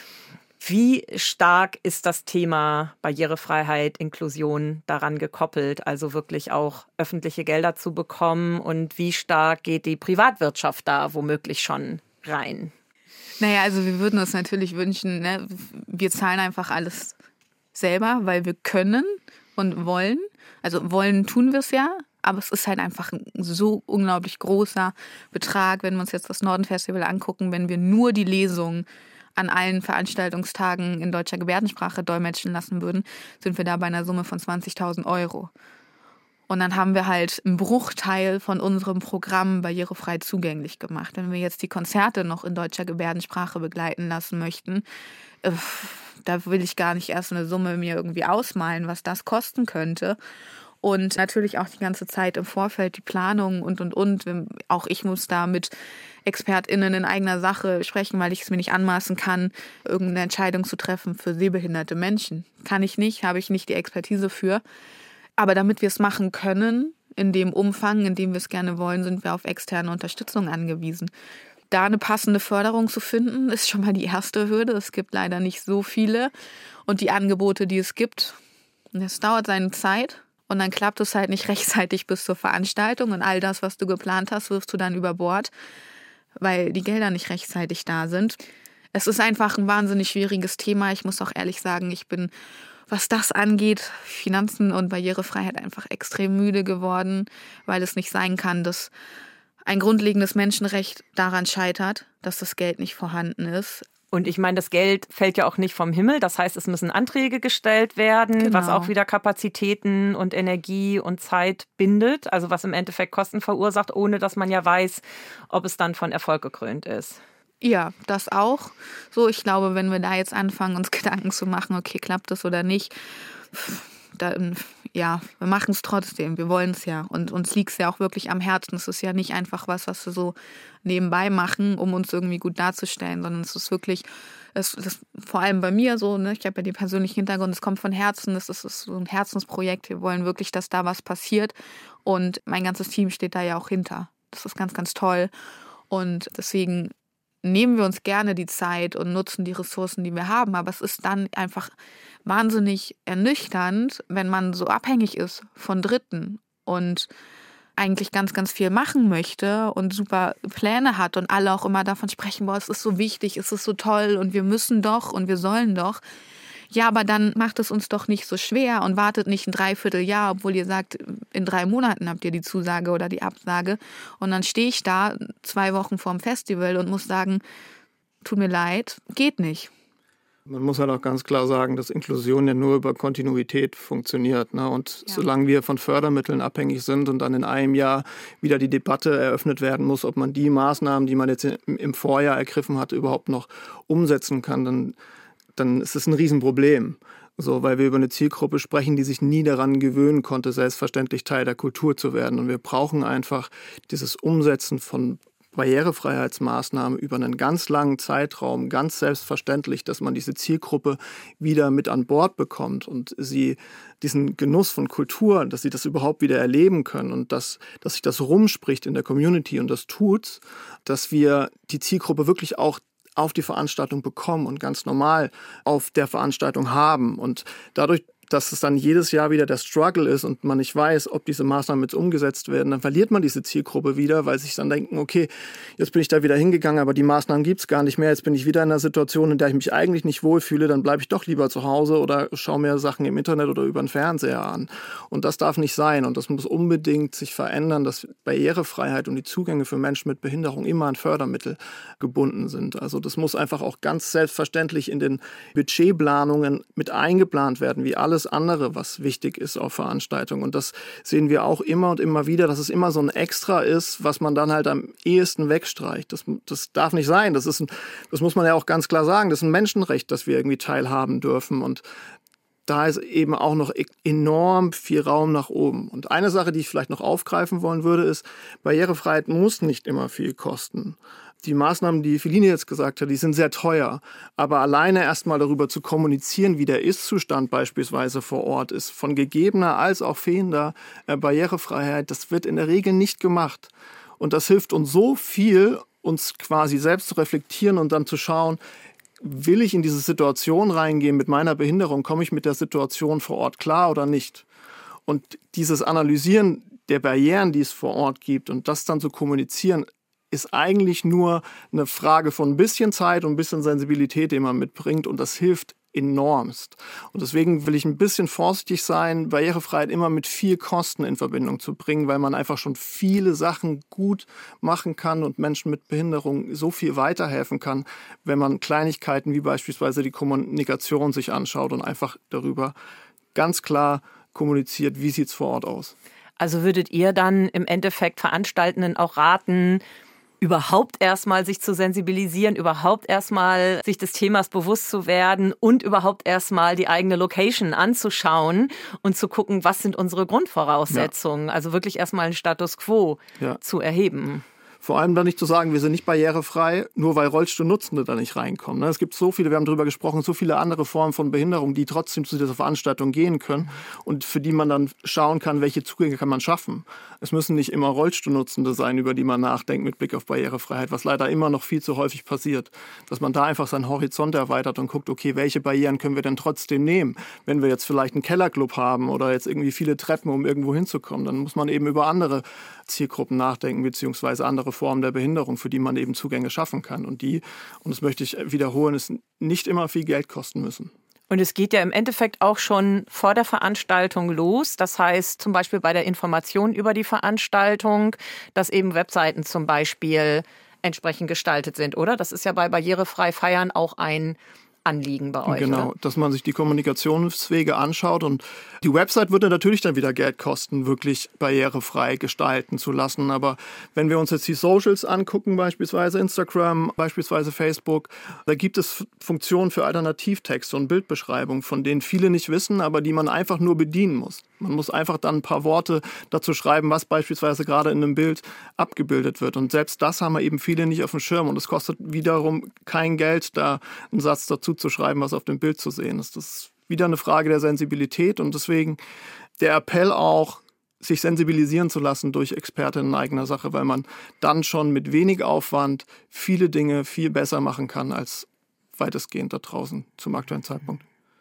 Wie stark ist das Thema Barrierefreiheit, Inklusion daran gekoppelt, also wirklich auch öffentliche Gelder zu bekommen? Und wie stark geht die Privatwirtschaft da womöglich schon rein? Naja, also wir würden uns natürlich wünschen, ne? Wir zahlen einfach alles selber, weil wir können und wollen. Also wollen tun wir es ja, aber es ist halt einfach ein so unglaublich großer Betrag, wenn wir uns jetzt das Norden-Festival angucken, wenn wir nur die Lesung an allen Veranstaltungstagen in deutscher Gebärdensprache dolmetschen lassen würden, sind wir da bei einer Summe von zwanzigtausend Euro. Und dann haben wir halt einen Bruchteil von unserem Programm barrierefrei zugänglich gemacht. Wenn wir jetzt die Konzerte noch in deutscher Gebärdensprache begleiten lassen möchten, äh, da will ich gar nicht erst eine Summe mir irgendwie ausmalen, was das kosten könnte. Und natürlich auch die ganze Zeit im Vorfeld die Planung und, und, und. Auch ich muss da mit ExpertInnen in eigener Sache sprechen, weil ich es mir nicht anmaßen kann, irgendeine Entscheidung zu treffen für sehbehinderte Menschen. Kann ich nicht, habe ich nicht die Expertise für. Aber damit wir es machen können, in dem Umfang, in dem wir es gerne wollen, sind wir auf externe Unterstützung angewiesen. Da eine passende Förderung zu finden, ist schon mal die erste Hürde. Es gibt leider nicht so viele. Und die Angebote, die es gibt, das dauert seine Zeit. Und dann klappt es halt nicht rechtzeitig bis zur Veranstaltung. Und all das, was du geplant hast, wirfst du dann über Bord, weil die Gelder nicht rechtzeitig da sind. Es ist einfach ein wahnsinnig schwieriges Thema. Ich muss auch ehrlich sagen, ich bin, was das angeht, Finanzen und Barrierefreiheit einfach extrem müde geworden, weil es nicht sein kann, dass ein grundlegendes Menschenrecht daran scheitert, dass das Geld nicht vorhanden ist. Und ich meine, das Geld fällt ja auch nicht vom Himmel. Das heißt, es müssen Anträge gestellt werden, genau, was auch wieder Kapazitäten und Energie und Zeit bindet. Also was im Endeffekt Kosten verursacht, ohne dass man ja weiß, ob es dann von Erfolg gekrönt ist. Ja, das auch. So, ich glaube, wenn wir da jetzt anfangen, uns Gedanken zu machen, okay, klappt das oder nicht, dann, ja, wir machen es trotzdem. Wir wollen es ja. Und uns liegt es ja auch wirklich am Herzen. Es ist ja nicht einfach was, was wir so nebenbei machen, um uns irgendwie gut darzustellen, sondern es ist wirklich, es ist vor allem bei mir so, ne, ich habe ja den persönlichen Hintergrund, es kommt von Herzen, es ist so ein Herzensprojekt. Wir wollen wirklich, dass da was passiert. Und mein ganzes Team steht da ja auch hinter. Das ist ganz, ganz toll. Und deswegen nehmen wir uns gerne die Zeit und nutzen die Ressourcen, die wir haben. Aber es ist dann einfach wahnsinnig ernüchternd, wenn man so abhängig ist von Dritten und eigentlich ganz, ganz viel machen möchte und super Pläne hat und alle auch immer davon sprechen, boah, es ist so wichtig, es ist so toll und wir müssen doch und wir sollen doch. Ja, aber dann macht es uns doch nicht so schwer und wartet nicht ein Dreivierteljahr, obwohl ihr sagt, in drei Monaten habt ihr die Zusage oder die Absage. Und dann stehe ich da zwei Wochen vorm Festival und muss sagen, tut mir leid, geht nicht. Man muss halt auch ganz klar sagen, dass Inklusion ja nur über Kontinuität funktioniert. Ne? Und ja. solange wir von Fördermitteln abhängig sind und dann in einem Jahr wieder die Debatte eröffnet werden muss, ob man die Maßnahmen, die man jetzt im Vorjahr ergriffen hat, überhaupt noch umsetzen kann, dann, dann ist es ein Riesenproblem. So, weil wir über eine Zielgruppe sprechen, die sich nie daran gewöhnen konnte, selbstverständlich Teil der Kultur zu werden. Und wir brauchen einfach dieses Umsetzen von Barrierefreiheitsmaßnahmen über einen ganz langen Zeitraum, ganz selbstverständlich, dass man diese Zielgruppe wieder mit an Bord bekommt und sie diesen Genuss von Kultur, dass sie das überhaupt wieder erleben können und dass, dass sich das rumspricht in der Community und das tut's, dass wir die Zielgruppe wirklich auch auf die Veranstaltung bekommen und ganz normal auf der Veranstaltung haben. Und dadurch, dass es dann jedes Jahr wieder der Struggle ist und man nicht weiß, ob diese Maßnahmen jetzt umgesetzt werden, dann verliert man diese Zielgruppe wieder, weil sich dann denken, okay, jetzt bin ich da wieder hingegangen, aber die Maßnahmen gibt's gar nicht mehr, jetzt bin ich wieder in einer Situation, in der ich mich eigentlich nicht wohlfühle, dann bleibe ich doch lieber zu Hause oder schaue mir Sachen im Internet oder über den Fernseher an. Und das darf nicht sein und das muss unbedingt sich verändern, dass Barrierefreiheit und die Zugänge für Menschen mit Behinderung immer an Fördermittel gebunden sind. Also das muss einfach auch ganz selbstverständlich in den Budgetplanungen mit eingeplant werden, wie alles andere, was wichtig ist auf Veranstaltungen. Und das sehen wir auch immer und immer wieder, dass es immer so ein Extra ist, was man dann halt am ehesten wegstreicht. Das, das darf nicht sein. Das ist ein, das muss man ja auch ganz klar sagen. Das ist ein Menschenrecht, dass wir irgendwie teilhaben dürfen. Und da ist eben auch noch enorm viel Raum nach oben. Und eine Sache, die ich vielleicht noch aufgreifen wollen würde, ist, Barrierefreiheit muss nicht immer viel kosten. Die Maßnahmen, die Feline jetzt gesagt hat, die sind sehr teuer. Aber alleine erstmal darüber zu kommunizieren, wie der Ist-Zustand beispielsweise vor Ort ist, von gegebener als auch fehlender Barrierefreiheit, das wird in der Regel nicht gemacht. Und das hilft uns so viel, uns quasi selbst zu reflektieren und dann zu schauen, will ich in diese Situation reingehen mit meiner Behinderung, komme ich mit der Situation vor Ort klar oder nicht? Und dieses Analysieren der Barrieren, die es vor Ort gibt und das dann zu kommunizieren, ist eigentlich nur eine Frage von ein bisschen Zeit und ein bisschen Sensibilität, die man mitbringt und das hilft enormst. Und deswegen will ich ein bisschen vorsichtig sein, Barrierefreiheit immer mit viel Kosten in Verbindung zu bringen, weil man einfach schon viele Sachen gut machen kann und Menschen mit Behinderung so viel weiterhelfen kann, wenn man Kleinigkeiten wie beispielsweise die Kommunikation sich anschaut und einfach darüber ganz klar kommuniziert, wie sieht es vor Ort aus. Also würdet ihr dann im Endeffekt Veranstaltenden auch raten, überhaupt erstmal sich zu sensibilisieren, überhaupt erstmal sich des Themas bewusst zu werden und überhaupt erstmal die eigene Location anzuschauen und zu gucken, was sind unsere Grundvoraussetzungen? Ja. Also wirklich erstmal einen Status quo ja. zu erheben. Vor allem dann nicht zu sagen, wir sind nicht barrierefrei, nur weil Rollstuhlnutzende da nicht reinkommen. Es gibt so viele, wir haben darüber gesprochen, so viele andere Formen von Behinderung, die trotzdem zu dieser Veranstaltung gehen können und für die man dann schauen kann, welche Zugänge kann man schaffen. Es müssen nicht immer Rollstuhlnutzende sein, über die man nachdenkt mit Blick auf Barrierefreiheit, was leider immer noch viel zu häufig passiert. Dass man da einfach seinen Horizont erweitert und guckt, okay, welche Barrieren können wir denn trotzdem nehmen? Wenn wir jetzt vielleicht einen Kellerclub haben oder jetzt irgendwie viele Treppen, um irgendwo hinzukommen, dann muss man eben über andere Zielgruppen nachdenken, beziehungsweise andere Formen der Behinderung, für die man eben Zugänge schaffen kann. Und die, und das möchte ich wiederholen, es nicht immer viel Geld kosten müssen. Und es geht ja im Endeffekt auch schon vor der Veranstaltung los. Das heißt zum Beispiel bei der Information über die Veranstaltung, dass eben Webseiten zum Beispiel entsprechend gestaltet sind, oder? Das ist ja bei Barrierefrei Feiern auch ein Anliegen bei euch. Genau, oder? Dass man sich die Kommunikationswege anschaut und die Website würde natürlich dann wieder Geld kosten, wirklich barrierefrei gestalten zu lassen. Aber wenn wir uns jetzt die Socials angucken, beispielsweise Instagram, beispielsweise Facebook, da gibt es Funktionen für Alternativtexte und Bildbeschreibung, von denen viele nicht wissen, aber die man einfach nur bedienen muss. Man muss einfach dann ein paar Worte dazu schreiben, was beispielsweise gerade in einem Bild abgebildet wird. Und selbst das haben wir eben viele nicht auf dem Schirm. Und es kostet wiederum kein Geld, da einen Satz dazu zu schreiben, was auf dem Bild zu sehen ist. Das ist wieder eine Frage der Sensibilität. Und deswegen der Appell auch, sich sensibilisieren zu lassen durch Expertinnen in eigener Sache, weil man dann schon mit wenig Aufwand viele Dinge viel besser machen kann als weitestgehend da draußen zum aktuellen Zeitpunkt.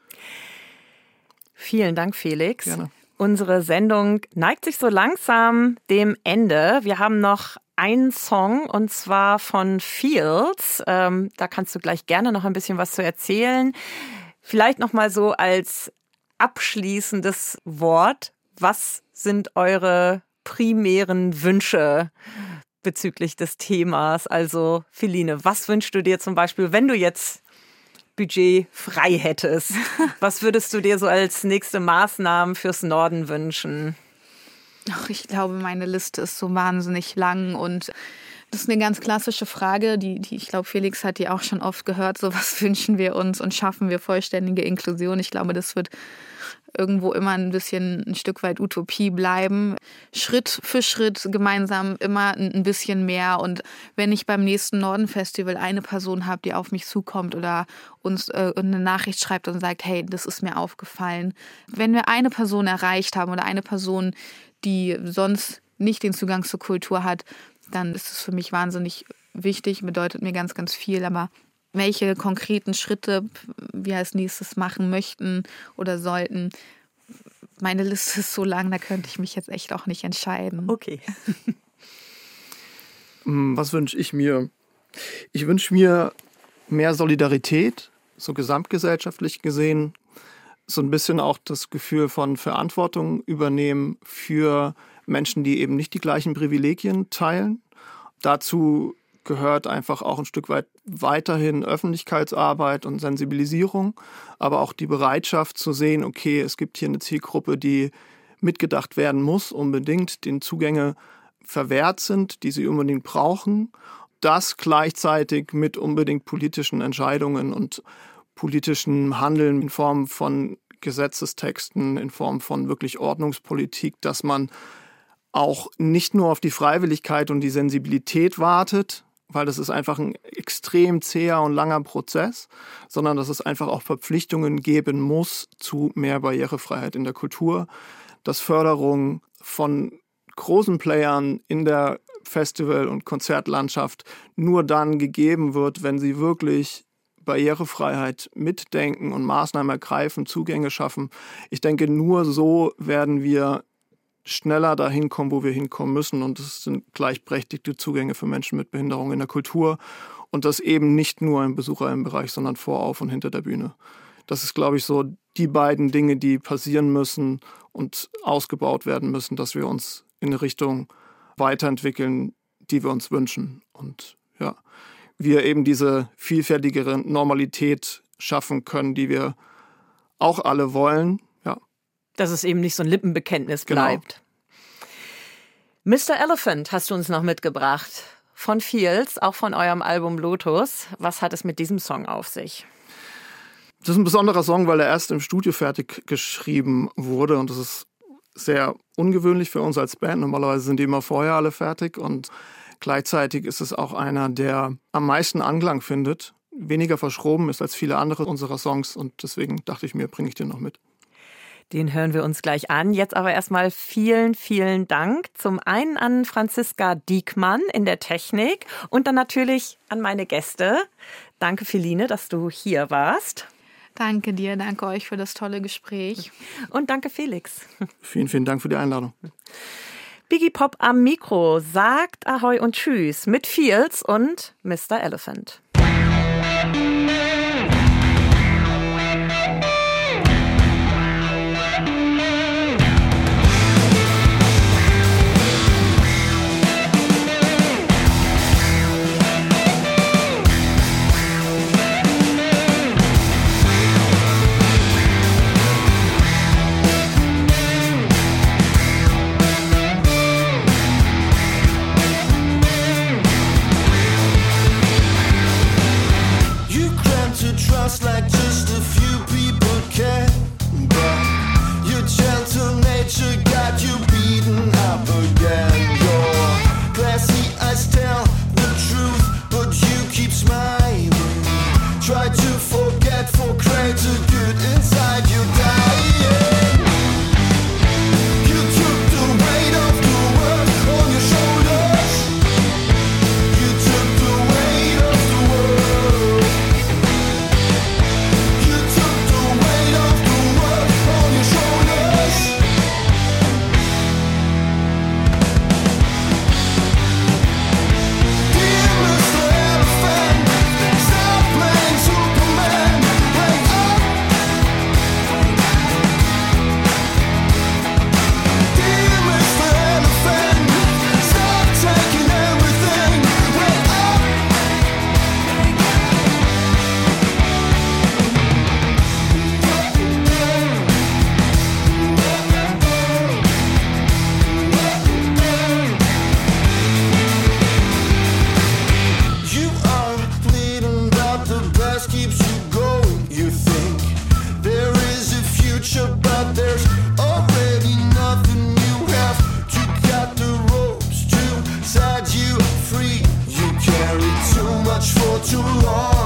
Vielen Dank, Felix. Gerne. Unsere Sendung neigt sich so langsam dem Ende. Wir haben noch einen Song und zwar von Fields. Ähm, da kannst du gleich gerne noch ein bisschen was zu erzählen. Vielleicht noch mal so als abschließendes Wort. Was sind eure primären Wünsche bezüglich des Themas? Also Feline, was wünschst du dir zum Beispiel, wenn du jetzt Budget frei hättest, was würdest du dir so als nächste Maßnahmen fürs Norden wünschen? Ach, ich glaube, meine Liste ist so wahnsinnig lang und das ist eine ganz klassische Frage, die, die ich glaube, Felix hat die auch schon oft gehört, so was wünschen wir uns und schaffen wir vollständige Inklusion. Ich glaube, das wird irgendwo immer ein bisschen ein Stück weit Utopie bleiben. Schritt für Schritt gemeinsam immer ein bisschen mehr. Und wenn ich beim nächsten Norden-Festival eine Person habe, die auf mich zukommt oder uns äh, eine Nachricht schreibt und sagt, hey, das ist mir aufgefallen. Wenn wir eine Person erreicht haben oder eine Person, die sonst nicht den Zugang zur Kultur hat, dann ist es für mich wahnsinnig wichtig, bedeutet mir ganz, ganz viel. Aber welche konkreten Schritte wir als nächstes machen möchten oder sollten, meine Liste ist so lang, da könnte ich mich jetzt echt auch nicht entscheiden. Okay. Was wünsche ich mir? Ich wünsche mir mehr Solidarität, so gesamtgesellschaftlich gesehen. So ein bisschen auch das Gefühl von Verantwortung übernehmen für Menschen, die eben nicht die gleichen Privilegien teilen. Dazu gehört einfach auch ein Stück weit weiterhin Öffentlichkeitsarbeit und Sensibilisierung, aber auch die Bereitschaft zu sehen, okay, es gibt hier eine Zielgruppe, die mitgedacht werden muss, unbedingt, denen Zugänge verwehrt sind, die sie unbedingt brauchen. Das gleichzeitig mit unbedingt politischen Entscheidungen und politischem Handeln in Form von Gesetzestexten, in Form von wirklich Ordnungspolitik, dass man auch nicht nur auf die Freiwilligkeit und die Sensibilität wartet, weil das ist einfach ein extrem zäher und langer Prozess, sondern dass es einfach auch Verpflichtungen geben muss zu mehr Barrierefreiheit in der Kultur, dass Förderung von großen Playern in der Festival- und Konzertlandschaft nur dann gegeben wird, wenn sie wirklich Barrierefreiheit mitdenken und Maßnahmen ergreifen, Zugänge schaffen. Ich denke, nur so werden wir schneller dahin kommen, wo wir hinkommen müssen. Und das sind gleichberechtigte Zugänge für Menschen mit Behinderung in der Kultur. Und das eben nicht nur im Besucherbereich, sondern vor, auf und hinter der Bühne. Das ist, glaube ich, so die beiden Dinge, die passieren müssen und ausgebaut werden müssen, dass wir uns in eine Richtung weiterentwickeln, die wir uns wünschen. Und ja, wir eben diese vielfältigere Normalität schaffen können, die wir auch alle wollen. Ja. Dass es eben nicht so ein Lippenbekenntnis bleibt. Genau. Mister Elephant hast du uns noch mitgebracht. Von Fields, auch von eurem Album Lotus. Was hat es mit diesem Song auf sich? Das ist ein besonderer Song, weil er erst im Studio fertig geschrieben wurde. Und das ist sehr ungewöhnlich für uns als Band. Normalerweise sind die immer vorher alle fertig. Und gleichzeitig ist es auch einer, der am meisten Anklang findet. Weniger verschroben ist als viele andere unserer Songs. Und deswegen dachte ich mir, bringe ich den noch mit. Den hören wir uns gleich an. Jetzt aber erstmal vielen, vielen Dank. Zum einen an Franziska Diekmann in der Technik und dann natürlich an meine Gäste. Danke, Feline, dass du hier warst. Danke dir, danke euch für das tolle Gespräch. Und danke, Felix. Vielen, vielen Dank für die Einladung. Biggie Pop am Mikro sagt Ahoi und Tschüss mit Fields und Mister Elephant. Like just a few people care, but your gentle nature got you beaten up again. Your classy eyes tell the truth, but you keep smiling. Try to forget, for greater good inside you dying. You took the weight of the world on your shoulders. You took the weight of the world. Dear Mister Elephant, stop playing Superman. too long.